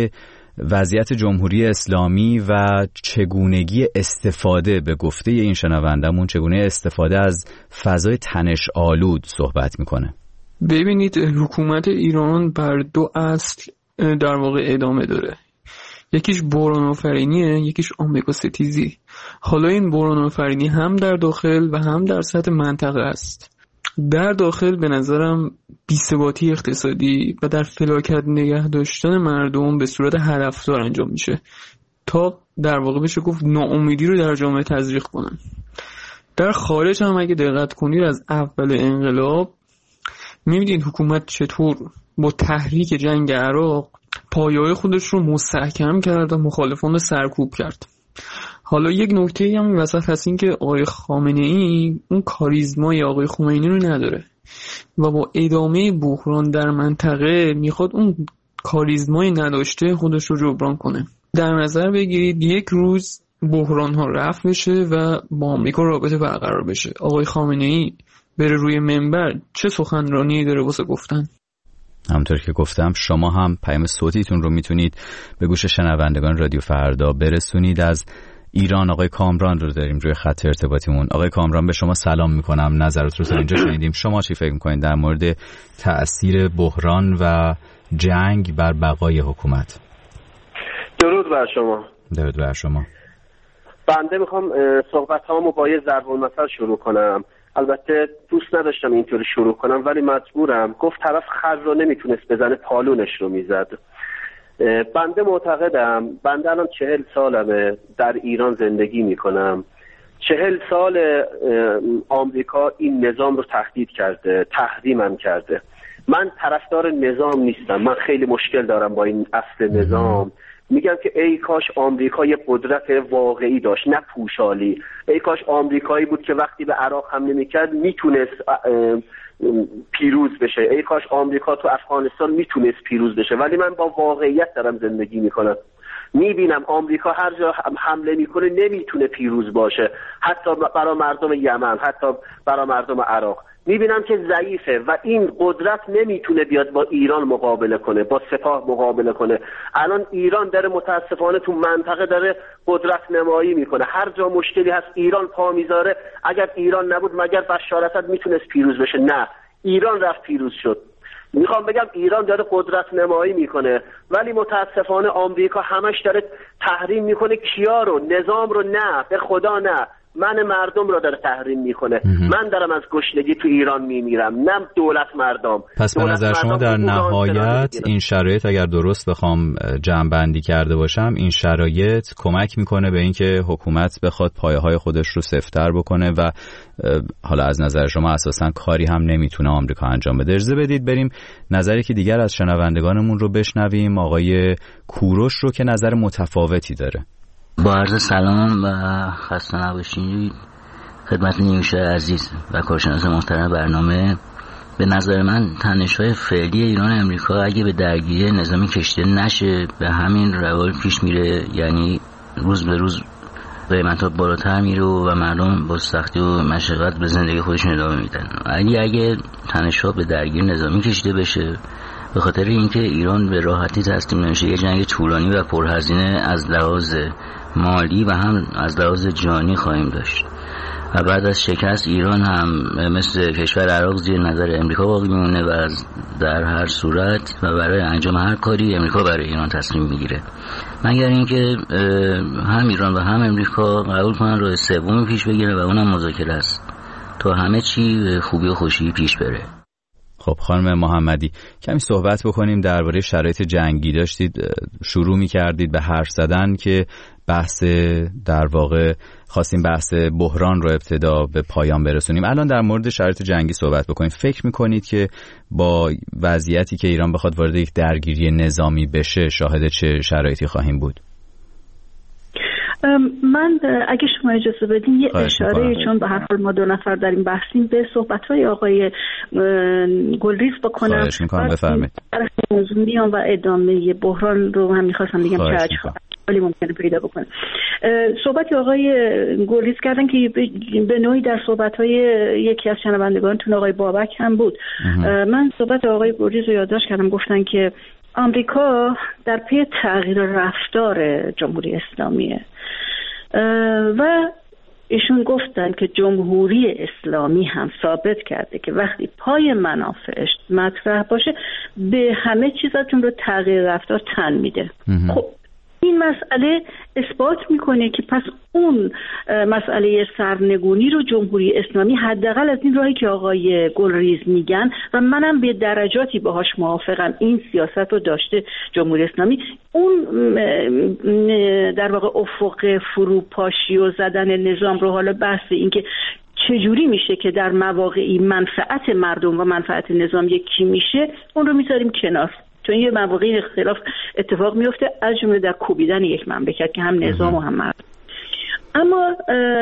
وضعیت جمهوری اسلامی و چگونگی استفاده، به گفته این شنوندمون، چگونه استفاده از فضای تنش آلود صحبت میکنه. ببینید، حکومت ایران بر دو اصل در واقع ادامه داره، یکیش بحران آفرینیه، یکیش آمریکا ستیزی. حالا این بحران آفرینی هم در داخل و هم در سطح منطقه است. در داخل به نظرم بی‌ثباتی اقتصادی و در فلاکت نگه داشتن مردم به صورت هدفدار انجام میشه تا در واقع بشه گفت ناامیدی رو در جامعه تزریق کنن. در خارج هم اگه دقت کنید از اول انقلاب می‌بینید حکومت چطور با تحریک جنگ عراق پایه‌های خودش رو مستحکم کرد و مخالفان رو سرکوب کرد. حالا یک نکته هم این وسط هست، این که آقای خامنه‌ای اون کاریزمای آقای خمینی رو نداره و با ادامه بحران در منطقه میخواد اون کاریزمای نداشته خودش رو جبران کنه. در نظر بگیرید یک روز بحران ها رفع بشه و با آمریکا رابطه برقرار بشه، آقای خامنه‌ای بره روی منبر چه سخنرانی داره واسه گفتن؟ همونطور که گفتم شما هم پیام صوتیتون رو میتونید به گوش شنوندگان رادیو فردا برسونید. از ایران آقای کامران رو داریم روی خط ارتباطیمون. آقای کامران، به شما سلام میکنم، نظرات رو تا اینجا شنیدیم، شما چی فکر میکنید در مورد تأثیر بحران و جنگ بر بقای حکومت؟ درود بر شما. درود بر شما. بنده میخوام صحبت هامو با یه ضرب المثل شروع کنم. البته دوست نداشتم اینطوری شروع کنم ولی مجبورم. گفت طرف خر رو نمیتونست بزنه پالونش رو میزد. بنده معتقدم، بنده الان چهل سالمه در ایران زندگی میکنم. چهل سال آمریکا این نظام رو تهدید کرده، تحریمم کرده. من طرفدار نظام نیستم، من خیلی مشکل دارم با این اصل نظام. میگم که ای کاش آمریکا یه قدرت واقعی داشت، نه پوشالی. ای کاش آمریکایی بود که وقتی به عراق حمله میکرد میتونست پیروز بشه. ای کاش آمریکا تو افغانستان میتونست پیروز بشه. ولی من با واقعیت دارم زندگی میکنم، میبینم آمریکا هر جا حمله میکنه نمیتونه پیروز باشه، حتی برای مردم یمن، حتی برای مردم عراق. میبینم که ضعیفه و این قدرت نمیتونه بیاد با ایران مقابله کنه، با سپاه مقابله کنه. الان ایران داره متاسفانه تو منطقه داره قدرت نمایی میکنه. هر جا مشکلی هست ایران پا میذاره. اگر ایران نبود مگر بشار اسد میتونست پیروز بشه؟ نه، ایران رفت پیروز شد. میخوام بگم ایران داره قدرت نمایی میکنه ولی متاسفانه آمریکا همش داره تحریم میکنه. کیا رو؟ نظام رو نه، به خدا نه، من مردم رو داره تحریم میکنه. من دارم از گشنگی تو ایران میمیرم، نه دولت مردم. پس به نظر شما در نهایت این شرایط، اگر درست بخوام جمع بندی کرده باشم، این شرایط کمک میکنه به اینکه حکومت بخواد پایه های خودش رو سفت‌تر بکنه و حالا از نظر شما اساساً کاری هم نمیتونه آمریکا انجام بده. اجازه بدید بریم نظری که دیگر از شنوندگانمون رو بشنویم. آقای کوروش رو که نظر متفاوتی داره. با عرض سلام و خسته نباشید خدمت نیوش عزیز و کارشناس محترم برنامه. به نظر من تنش‌های فعلی ایران و امریکا اگه به درگیری نظامی کشیده نشه به همین روال پیش میره، یعنی روز به روز قیمت‌ها بالاتر میره و مردم با سختی و مشقت به زندگی خودشون ادامه میدن. اگه اگه تنش‌ها به درگیری نظامی کشیده بشه، به خاطر اینکه ایران به راحتی تسلیم نمیشه، یه جنگ طولانی و پرهزینه از لحاظ مالی و هم از لحاظ جانی خواهیم داشت و بعد از شکست ایران هم مثل کشور عراق زیر نظر امریکا باقی میمونه و در هر صورت و برای انجام هر کاری امریکا برای ایران تصمیم میگیره، مگر اینکه هم ایران و هم امریکا قبول کنن راه سومی پیش بگیره و اونم مذاکره است تا همه چی خوبی و خوشی پیش بره. خب خانم محمدی، کمی صحبت بکنیم درباره شرایط جنگی. داشتید شروع می‌کردید به حرف زدن که بحث در واقع خواستیم بحث بحران رو ابتدا به پایان برسونیم. الان در مورد شرایط جنگی صحبت بکنیم. فکر می‌کنید که با وضعیتی که ایران بخواد وارد یک درگیری نظامی بشه شاهد چه شرایطی خواهیم بود؟ من اگه شما اجازه بدین یه اشاره، چون به هر حال ما دو نفر در این بحثیم، به صحبت‌های آقای گلریز بکنم. خواهش می‌کنم، بفرمایید. در موضوع میام و ادامه بحران رو هم می‌خواستم بگم که چه حالی ممکنه پیدا بکنه. صحبت آقای گلریز کردن که به نوعی در صحبت‌های یکی از شنوندگانتون آقای بابک هم بود. من صحبت آقای گلریز رو یادداشت کردم، گفتن که آمریکا در پی تغییر رفتار جمهوری اسلامیه و ایشون گفتن که جمهوری اسلامی هم ثابت کرده که وقتی پای منافعش مطرح باشه به همه چیزاتون رو تغییر رفتار تن میده. خب این مسئله اثبات میکنه که پس اون مسئله سرنگونی رو جمهوری اسلامی حداقل از این راهی که آقای گلریز میگن و منم به درجاتی باهاش موافقم این سیاست رو داشته جمهوری اسلامی، اون در واقع افق فروپاشی و زدن نظام رو، حالا بحث این که چجوری میشه که در مواقعی منفعت مردم و منفعت نظام یکی میشه، اون رو میذاریم کنار، چون یه مواقعی اختلاف اتفاق میفته از جمله در کوبیدن یک مملکت که هم نظام و هم مردم. اما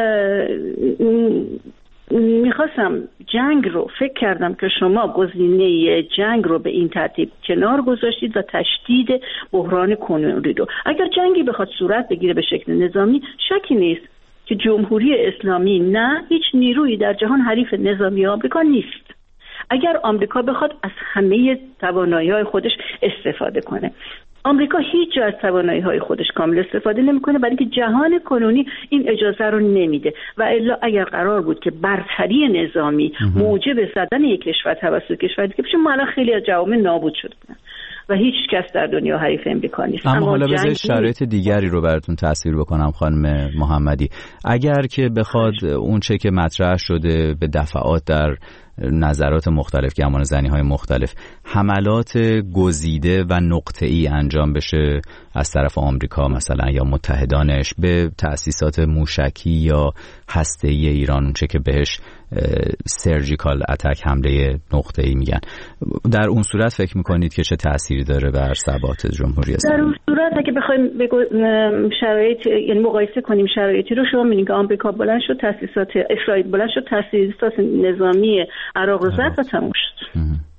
میخواستم جنگ رو، فکر کردم که شما گزینه جنگ رو به این ترتیب کنار گذاشتید و تشدید بحران کنونی رو. اگر جنگی بخواد صورت بگیره به شکل نظامی، شکی نیست که جمهوری اسلامی نه هیچ نیرویی در جهان حریف نظامی آمریکا نیست. اگر آمریکا بخواد از همه توانایی‌های خودش استفاده کنه، آمریکا هیچ جا از توانایی‌های خودش کامل استفاده نمی‌کنه، برای اینکه جهان کنونی این اجازه رو نمیده و الا اگر قرار بود که برتری نظامی موجب زدن یک کشور توسط کشور دیگه بشه، ما الان خیلی از جوامع نابود شده بودن و هیچ کس در دنیا حریف امریکا نیست. اما, اما حالا بذارید شرایط دیگری رو براتون تصویر بکنم خانم محمدی. اگر که بخواد اون چه که مطرح شده به دفعات در نظرات مختلف، گمان زنی های مختلف، حملات گزیده و نقطه‌ای انجام بشه از طرف آمریکا مثلا یا متحدانش به تأسیسات موشکی یا هسته‌ای ایران، اون چه که بهش سرجیکال اتک، حمله نقطه‌ای میگن، در اون صورت فکر میکنید که چه تأثیری داره بر ثبات جمهوری اسلامی؟ در اون صورت اگه بخوایم بگو شرایط، یعنی مقایسه کنیم شرایطی رو، شما می‌بینید که آمریکا بلند شد تأسیسات، اسرائیل بلند شد تأسیسات نظامی عراق رو زد و تموم شد.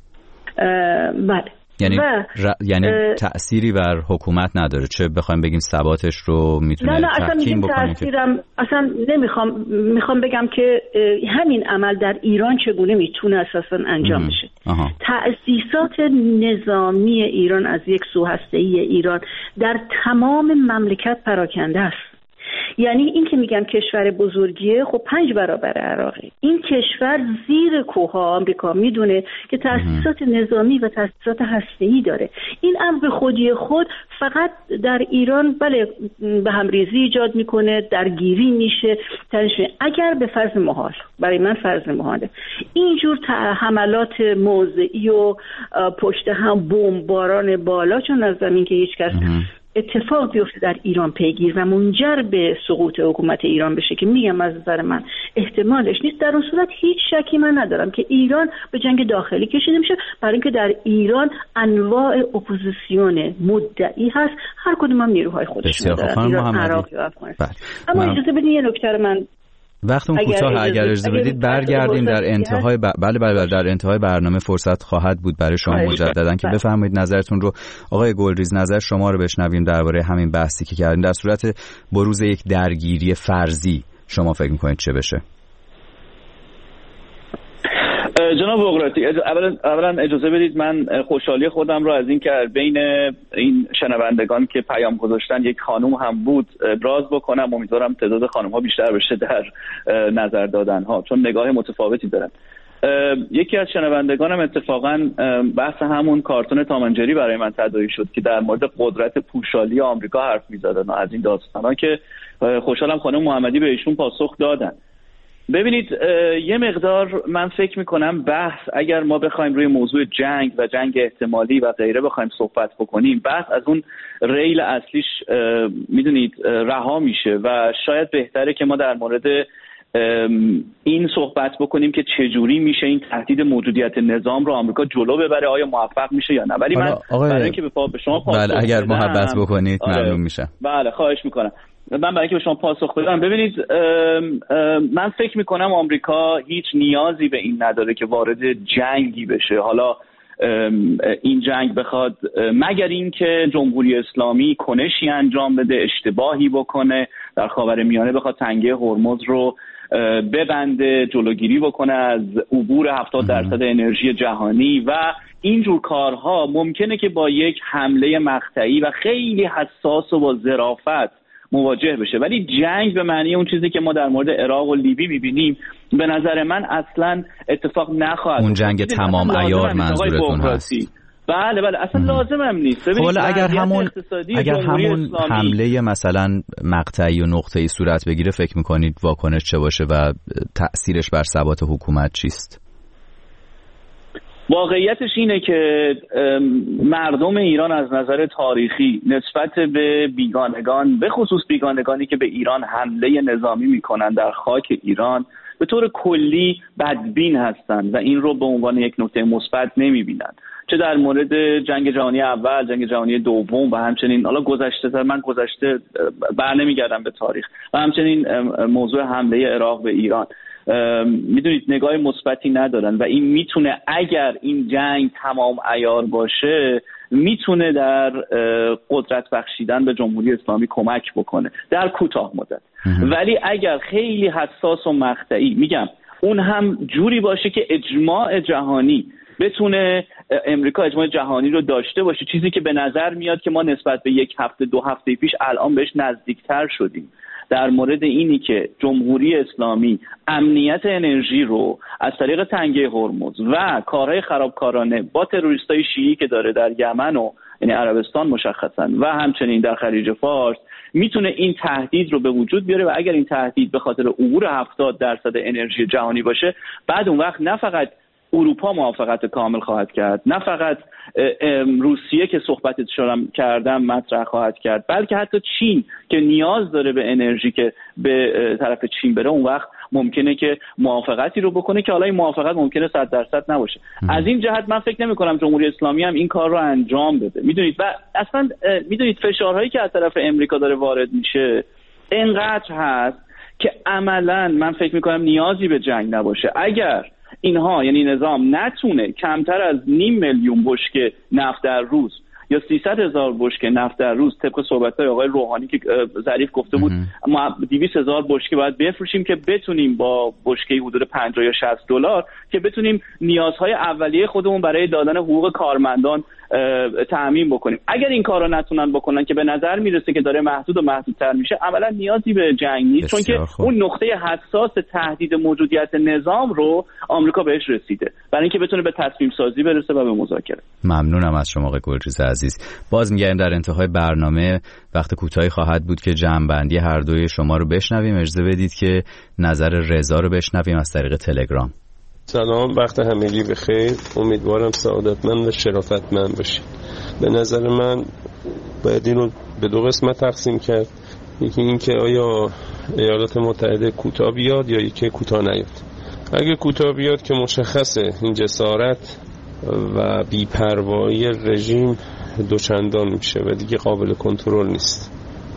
بله. یعنی ر... یعنی تأثیری بر حکومت نداره، چه بخوایم بگیم ثباتش رو میتونه نه نه اصلا میگم تأثیرم که... اصلا نمیخوام میخوام بگم که همین عمل در ایران چگونه میتونه اساسا انجام بشه. تأسیسات نظامی ایران از یک سو هسته‌ای ایران در تمام مملکت پراکنده است. یعنی این که میگم کشور بزرگیه، خب پنج برابر عراقه. این کشور زیر کوهها آمریکا میدونه که تأسیسات نظامی و تأسیسات هسته‌ای داره. این امر به خودی خود فقط در ایران بله به هم ریزی ایجاد میکنه، درگیری میشه، تنشه. اگر به فرض محال، برای من فرض محاله، اینجور حملات موضعی و پشت هم بمباران بالا، چون از زمین که هیچ کس اتفاق بیفته در ایران پیگیر و منجر به سقوط حکومت ایران بشه که میگم از نظر من احتمالش نیست، در اون صورت هیچ شکی من ندارم که ایران به جنگ داخلی کشیده میشه، برای اینکه در ایران انواع اپوزیسیون مدعی هست، هر کدوم هم نیروهای خودشون دارن، ایران، عراق یا افغانستان. اما اجازه بدین یه نکته رو من وقتون کوتاه، اگر اجازه بدید برگردیم در انتهای ب... بله بله در انتهای برنامه فرصت خواهد بود برای شما مجددا که بفرمایید نظرتون رو. آقای گلریز، نظر شما رو بشنویم درباره همین بحثی که کردیم. در صورت بروز یک درگیری فرضی شما فکر می‌کنید چه بشه؟ جناب بغراتی، اولا اولا اجازه بدید من خوشحالی خودم رو از این که بین این شنوندگان که پیام گذاشتن یک خانم هم بود ابراز بکنم. امیدوارم تعداد خانم‌ها بیشتر بشه در نظر دادن ها، چون نگاه متفاوتی دارن. یکی از شنوندگانم اتفاقا بحث همون کارتون تام اند جری برای من تداعی شد که در مورد قدرت پوشالی آمریکا حرف می‌زدن از این داستانا که خوشحالم خانم محمدی به ایشون پاسخ دادن. ببینید یه مقدار من فکر میکنم بحث اگر ما بخوایم روی موضوع جنگ و جنگ احتمالی و غیره بخوایم صحبت بکنیم، بحث از اون ریل اصلیش میدونید رها میشه و شاید بهتره که ما در مورد این صحبت بکنیم که چجوری میشه این تهدید موجودیت نظام رو آمریکا جلو ببره، آیا موفق میشه یا نه. ولی من برای اینکه به شما پاسخ بله اگر محبت بکنید ممنون میشم. بله خواهش میکنم. من برای اینکه به شما پاسخ بدم، ببینید من فکر میکنم آمریکا هیچ نیازی به این نداره که وارد جنگی بشه. حالا این جنگ بخواد، مگر اینکه جمهوری اسلامی کنشی انجام بده، اشتباهی بکنه در خاورمیانه، بخواد تنگه هرمز رو ببنده، جلوگیری بکنه از عبور هفتاد درصد انرژی جهانی و اینجور کارها ممکنه که با یک حمله مقطعی و خیلی حساس و با ظرافت مواجه بشه. ولی جنگ به معنی اون چیزی که ما در مورد عراق و لیبی می‌بینیم به نظر من اصلا اتفاق نخواهد. اون جنگ تمام عیار منظورتون هست؟ بله بله اصلا م. لازم هم نیست. حالا اگر همون اگر همون حمله مثلا مقطعی و نقطه‌ای صورت بگیره، فکر می‌کنید واکنش چه باشه و تأثیرش بر ثبات حکومت چیست؟ واقعیتش اینه که مردم ایران از نظر تاریخی نسبت به بیگانگان، به خصوص بیگانگانی که به ایران حمله نظامی میکنن در خاک ایران، به طور کلی بدبین هستند و این رو به عنوان یک نکته مثبت نمیبینن. چه در مورد جنگ جهانی اول، جنگ جهانی دوم و همچنین حالا گذشته تر، من گذشته بر نمیگردم به تاریخ، و همچنین موضوع حمله عراق به ایران، میدونید نگاه مثبتی ندارن و این میتونه اگر این جنگ تمام عیار باشه میتونه در قدرت بخشیدن به جمهوری اسلامی کمک بکنه در کوتاه مدت. ولی اگر خیلی حساس و مقطعی، میگم اون هم جوری باشه که اجماع جهانی بتونه، امریکا اجماع جهانی رو داشته باشه، چیزی که به نظر میاد که ما نسبت به یک هفته دو هفته پیش الان بهش نزدیکتر شدیم، در مورد اینی که جمهوری اسلامی امنیت انرژی رو از طریق تنگه هرمز و کارهای خرابکارانه با تروریستای شیعی که داره در یمن و یعنی عربستان مشخصا و همچنین در خلیج فارس میتونه این تهدید رو به وجود بیاره و اگر این تهدید به خاطر عبور هفتاد درصد انرژی جهانی باشه، بعد اون وقت نه فقط اروپا موافقت کامل خواهد کرد، نه فقط روسیه که صحبتش شدم کردم مطرح خواهد کرد، بلکه حتی چین که نیاز داره به انرژی که به طرف چین بره، اون وقت ممکنه که موافقتی رو بکنه که حالا این موافقت ممکنه صد درصد نباشه. از این جهت من فکر نمی کنم جمهوری اسلامی هم این کار رو انجام بده. میدونید و اصلا میدونید فشارهایی که از طرف امریکا داره وارد میشه اینقدر هست که عملا من فکر می کنم نیازی به جنگ نباشه. اگر اینها یعنی نظام نتونه کمتر از نیم میلیون بشکه نفت در روز یا سیصد هزار بشکه نفت در روز، طبق صحبت‌های آقای روحانی که ظریف گفته بود ما دویست هزار بشکه باید بفروشیم که بتونیم با بشکه حدود پنجاه یا شصت دلار که بتونیم نیازهای اولیه خودمون برای دادن حقوق کارمندان تأمین بکنیم. اگر این کارو نتونن بکنن که به نظر میرسه که داره محدود و محدودتر میشه، عملا نیازی به جنگ نیست، چون که خوب. اون نقطه حساس تهدید موجودیت نظام رو آمریکا بهش رسیده برای اینکه بتونه به تصمیم سازی برسه و به مذاکره. ممنونم از شما آقای گلریز عزیز. باز میگم در انتهای برنامه وقت کوتاهی خواهد بود که جمع‌بندی هر دوی شما رو بشنویم. اجازه بدید که نظر رضا رو بشنویم از طریق تلگرام. سلام، وقت همگی بخیر. امیدوارم سعادتمند و شرافتمند باشید. به نظر من باید این رو به دو قسمت تقسیم کرد. یکی این که آیا ایالات متحده کوتاه بیاد یا یکی کوتاه نیاد. اگه کوتاه بیاد که مشخصه این جسارت و بی‌پروایی رژیم دوچندان میشه و دیگه قابل کنترل نیست.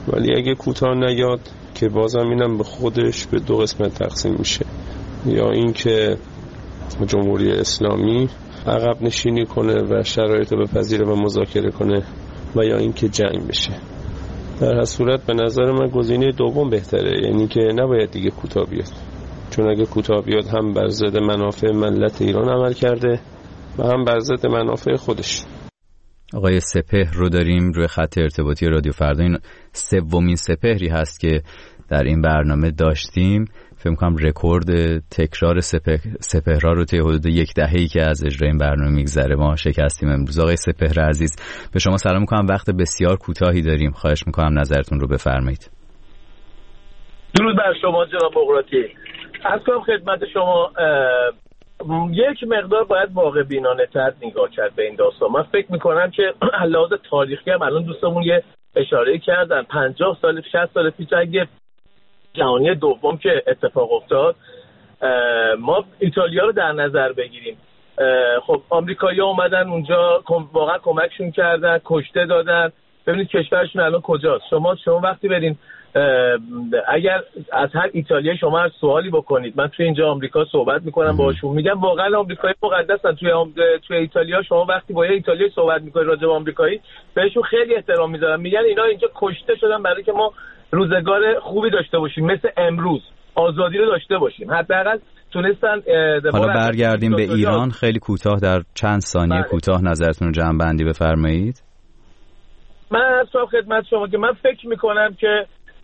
ولی اگه کوتاه نیاد که بازم اینم به خودش به دو قسمت تقسیم میشه، یا این که جمهوری اسلامی عقب نشینی کنه و شرایط رو بپذیره و مذاکره کنه، و یا این که جنگ بشه. در هر صورت به نظر من گزینه دوم بهتره، یعنی که نباید دیگه کوتاه بیاد، چون اگه کوتاه بیاد هم بر ضد منافع ملت ایران عمل کرده و هم بر ضد منافع خودش. آقای سپهر رو داریم روی خط ارتباطی رادیو فردا. این سومین سپهری هست که در این برنامه داشتیم. فکر می‌کنم رکورد تکرار سپهر سپهرها رو طی حدود یک دهه‌ای که از اجرای این برنامه میگذره ما شکستیم امروز. آقای سپهر عزیز، به شما سلام می‌کنم. وقت بسیار کوتاهی داریم، خواهش می‌کنم نظرتون رو بفرمایید. درود بر شما جناب بغراتی. عرض کنم خدمت شما یک مقدار باید واقع بینانه تر نگاه کرد به این داستان. من فکر میکنم که لحاظ تاریخی هم الان دوستمون یه اشاره کردن، پنجاه سال شصت سال پیش جنگ جهانی دوم که اتفاق افتاد، ما ایتالیا رو در نظر بگیریم. خب آمریکایی‌ها اومدن اونجا، واقعا کمکشون کردن، کشته دادن. ببینید کشورشون الان کجاست. شما شما وقتی برین اگر از هر ایتالیایی شما هر سوالی بکنید، من توی اینجا آمریکا صحبت میکنم باشون، میگم واقعا آمریکایی مقدسن. توی توی ایتالیا شما وقتی با یه ایتالیایی صحبت میکنید راجع به آمریکایی، بهشون خیلی احترام میذارن، میگن اینا اینجا کشته شدن برای که ما روزگار خوبی داشته باشیم، مثل امروز آزادی رو داشته باشیم. حداقل تونستن. حالا برگردیم به ایران، خیلی کوتاه در چند ثانیه کوتاه نظرتون رو جمع بندی بفرمایید. من اصلا خدمت شما که من فکر میکنم که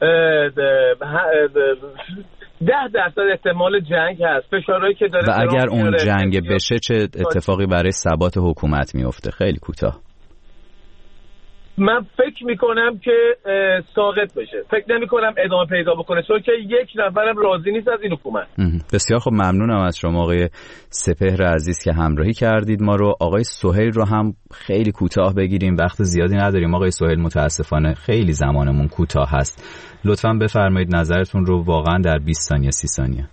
ده درصد احتمال جنگ هست، فشارهایی که داره. و اگر اون جنگ بشه چه اتفاقی برای ثبات حکومت میفته؟ خیلی کوتاه. من فکر میکنم که ساقط بشه، فکر نمی کنم ادامه پیدا بکنه، چون که یک نفرم راضی نیست از این حکومت. بسیار خب، ممنونم از شما آقای سپهر عزیز که همراهی کردید ما رو. آقای سهیل رو هم خیلی کوتاه بگیریم، وقت زیادی نداریم. آقای سهیل متاسفانه خیلی زمانمون کوتاه هست، لطفاً بفرمایید نظرتون رو واقعا در بیست ثانیه سی ثانیه.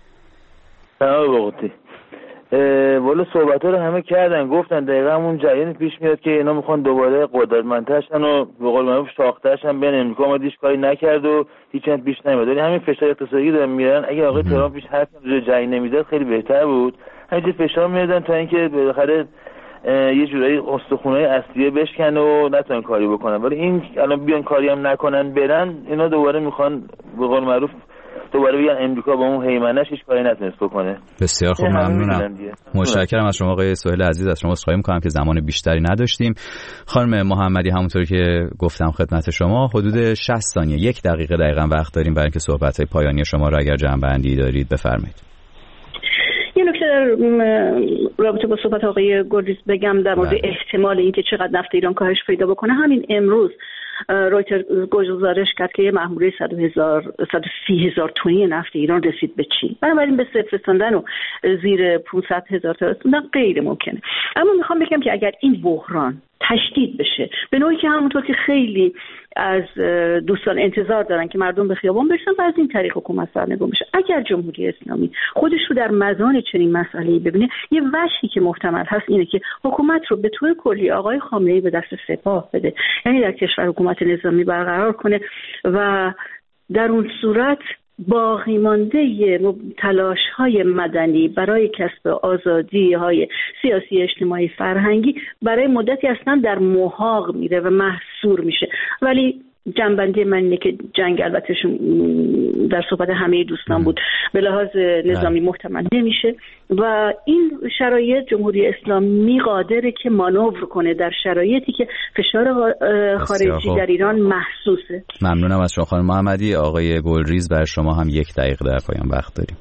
بله والا صحبت ها رو همه کردن، گفتن دقیقا همون جریانی پیش میاد که اینا میخوان دوباره قدرتمندترشن و به قول معروف شاخترشن بین امریکا. ما دیش کاری نکرد و هیچ چند پیش نمیاد، ولی همین فشار اقتصادی دارن میارن. اگه آقای ترامپ پیش حرف روی جنگ نمیداد خیلی بهتر بود. همینجوری فشار میادن تا اینکه بالاخره یه جورایی استخونای اصلیه بشکنه و نتونن کاری بکنن. ولی این الان بیان کاری هم نکنن برن، اینا دوباره میخوان به قول معروف دوباره بگن امریکا با اون هیمنش هیچ کاری نتونست بکنه. بسیار خوب، ممنونم. متشکرم از شما آقای سهیل عزیز. از شما عذرخواهی می‌کنم که زمان بیشتری نداشتیم. خانم محمدی، همونطوری که گفتم خدمت شما حدود شصت ثانیه، یک دقیقه دقیقاً وقت داریم برای اینکه صحبت‌های پایانی شما رو اگر جمع‌بندی دارید بفرمایید. یه نکته در رابطه با صحبت آقای گلریز بگم در مورد احتمال اینکه چقدر نفت ایران کاهش پیدا بکنه. همین امروز رویتر گزارش کرد که یه مأموریه صد و سی هزار تونی نفت ایران رسید به چین. بنابراین به صفر رساندن و زیر پانصد هزار تا رسوندن غیر ممکنه. اما میخوام بگم که اگر این بحران تشدید بشه به نوعی که همونطور که خیلی از دوستان انتظار دارن که مردم به خیابان برسن و از این طریق حکومت سرنگون بشه، اگر جمهوری اسلامی خودش رو در مزان چنین مسئله‌ای ببینه، یه وجهی که محتمل هست اینه که حکومت رو به طور کلی آقای خامنه‌ای به دست سپاه بده، یعنی در کشور حکومت نظامی برقرار کنه و در اون صورت باقی مانده تلاش‌های مدنی برای کسب آزادی‌های سیاسی، اجتماعی، فرهنگی برای مدتی اصلا در محاق میره و محصور میشه. ولی جنبندی من اینه که جنگ البته در صحبت همه دوستان بود به لحاظ نظامی محتمل نمیشه و این شرایط جمهوری اسلامی قادره که مانور کنه در شرایطی که فشار خارجی در ایران محسوسه. ممنونم از شما خانم محمدی. آقای گلریز برای شما هم یک دقیقه در پایان وقت داریم.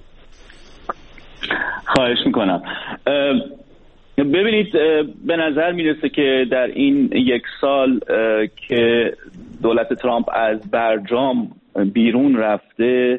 خواهش میکنم. ببینید به نظر میرسه که در این یک سال که دولت ترامپ از برجام بیرون رفته،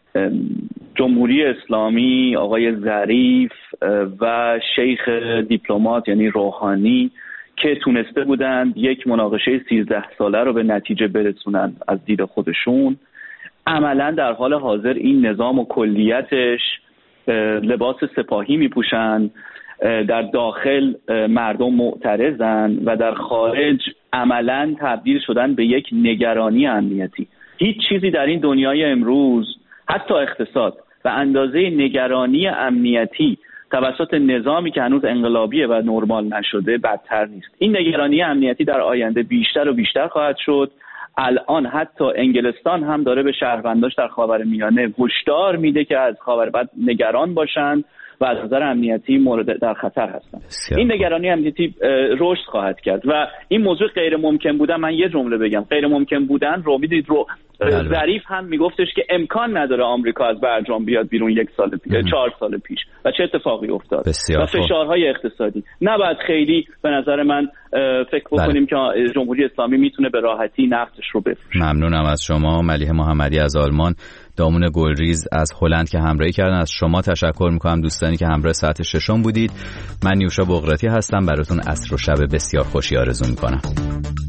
جمهوری اسلامی، آقای ظریف و شیخ دیپلمات یعنی روحانی که تونسته بودند یک مناقشه سیزده ساله رو به نتیجه برسونن از دید خودشون، عملا در حال حاضر این نظام و کلیتش لباس سپاهی میپوشن در داخل مردم معترضن و در خارج عملاً تبدیل شدن به یک نگرانی امنیتی. هیچ چیزی در این دنیای امروز، حتی اقتصاد، و اندازه نگرانی امنیتی توسط نظامی که هنوز انقلابیه و نرمال نشده بدتر نیست. این نگرانی امنیتی در آینده بیشتر و بیشتر خواهد شد. الان حتی انگلستان هم داره به شهرونداش در خاورمیانه هشدار میده که از خاوربد نگران باشن و از نظر امنیتی مورد در خطر هستن. این نگرانی امنیتی رشد خواهد کرد و این موضوع غیر ممکن بودن، من یه جمله بگم، غیر ممکن بودن رو میدید رو ظریف هم میگفتش که امکان نداره آمریکا از برجام بیاد بیرون یک سال پیش، چهار سال پیش، و چه اتفاقی افتاد و فشارهای اقتصادی. نباید خیلی به نظر من فکر بکنیم که جمهوری اسلامی میتونه به راحتی نفتش رو بفروشه. ممنونم از شما. ملیحه محمدی از آلمان، دامون گلریز از هلند که همراهی کردن. از شما تشکر میکنم دوستانی که همراه ساعت ششم بودید. من نیوشا بغراتی هستم، براتون عصر و شب بسیار خوشی آرزو میکنم.